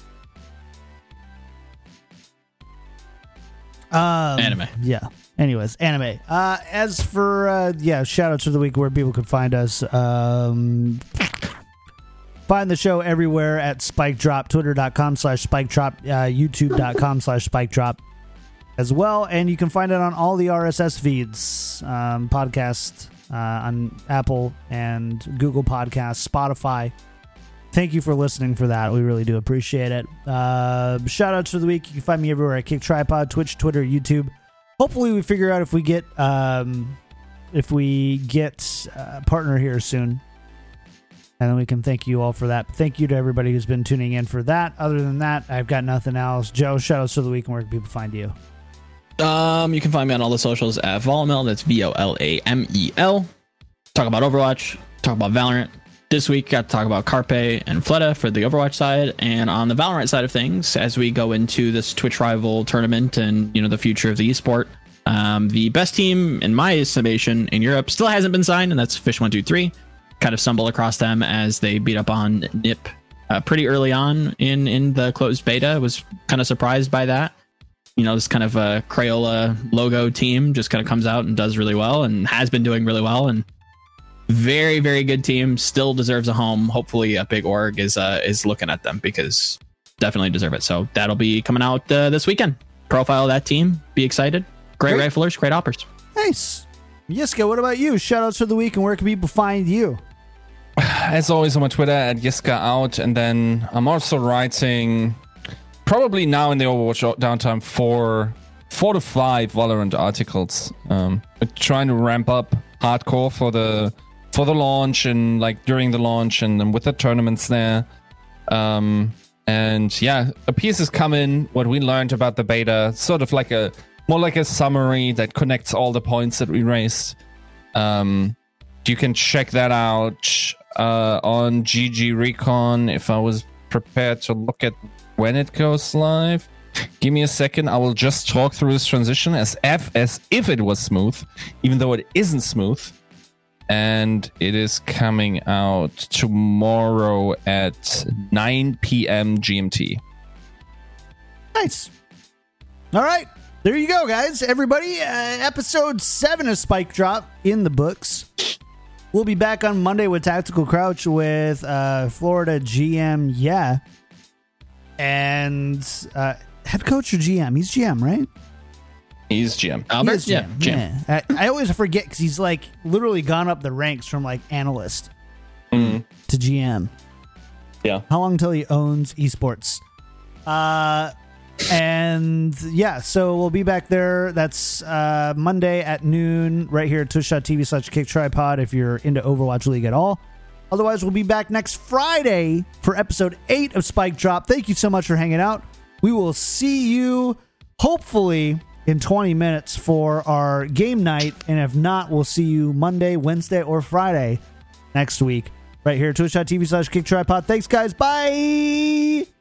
Anime. Yeah. Anyways, anime. As for shout outs for the week where people can find us. Find the show everywhere at Spike Drop, twitter.com/Spike Drop, youtube.com/Spike Drop as well. And you can find it on all the RSS feeds, podcast on Apple and Google Podcasts, Spotify. Thank you for listening for that. We really do appreciate it. Shout outs for the week. You can find me everywhere at Kick Tripod, Twitch, Twitter, YouTube. Hopefully we figure out if we get a partner here soon. And then we can thank you all for that. Thank you to everybody who's been tuning in for that. Other than that, I've got nothing else. Joe, shout outs for the week and where can people find you? You can find me on all the socials at Volamel. That's VOLAMEL. Talk about Overwatch. Talk about Valorant. This week, got to talk about Carpe and Fleta for the Overwatch side, and on the Valorant side of things, as we go into this Twitch Rival tournament and the future of the esport, the best team, in my estimation, in Europe still hasn't been signed, and that's Fish123. Kind of stumbled across them as they beat up on NIP pretty early on in the closed beta. Was kind of surprised by that. This kind of a Crayola logo team just kind of comes out and does really well, and has been doing really well, and very, very good team. Still deserves a home. Hopefully a big org is looking at them because definitely deserve it. So that'll be coming out this weekend. Profile of that team. Be excited. Great riflers, great hoppers. Nice. Yiska, what about you? Shout outs for the week and where can people find you? As always on my Twitter at YiskaOut, and then I'm also writing probably now in the Overwatch downtime 4 to 5 Valorant articles. We're trying to ramp up hardcore for the launch and like during the launch and then with the tournaments there. And yeah, a piece has come in, what we learned about the beta, sort of like more like a summary that connects all the points that we raised. You can check that out on GG Recon. If I was prepared to look at when it goes live, give me a second. I will just talk through this transition as if it was smooth, even though it isn't smooth. And it is coming out tomorrow at 9 p.m. GMT. Nice. All right. There you go, guys. Everybody, episode 7 of Spike Drop in the books. We'll be back on Monday with Tactical Crouch with Florida GM, yeah. And head coach or GM? He's GM, right? He's GM. Albert? He is GM. Yeah. I always forget because he's like literally gone up the ranks from like analyst to GM. Yeah. How long until he owns esports? And yeah, so we'll be back there. That's Monday at noon right here at twitch.tv/kicktripod if you're into Overwatch League at all. Otherwise, we'll be back next Friday for episode 8 of Spike Drop. Thank you so much for hanging out. We will see you hopefully in 20 minutes for our game night. And if not, we'll see you Monday, Wednesday, or Friday next week right here at twitch.tv/kicktripod. Thanks, guys. Bye.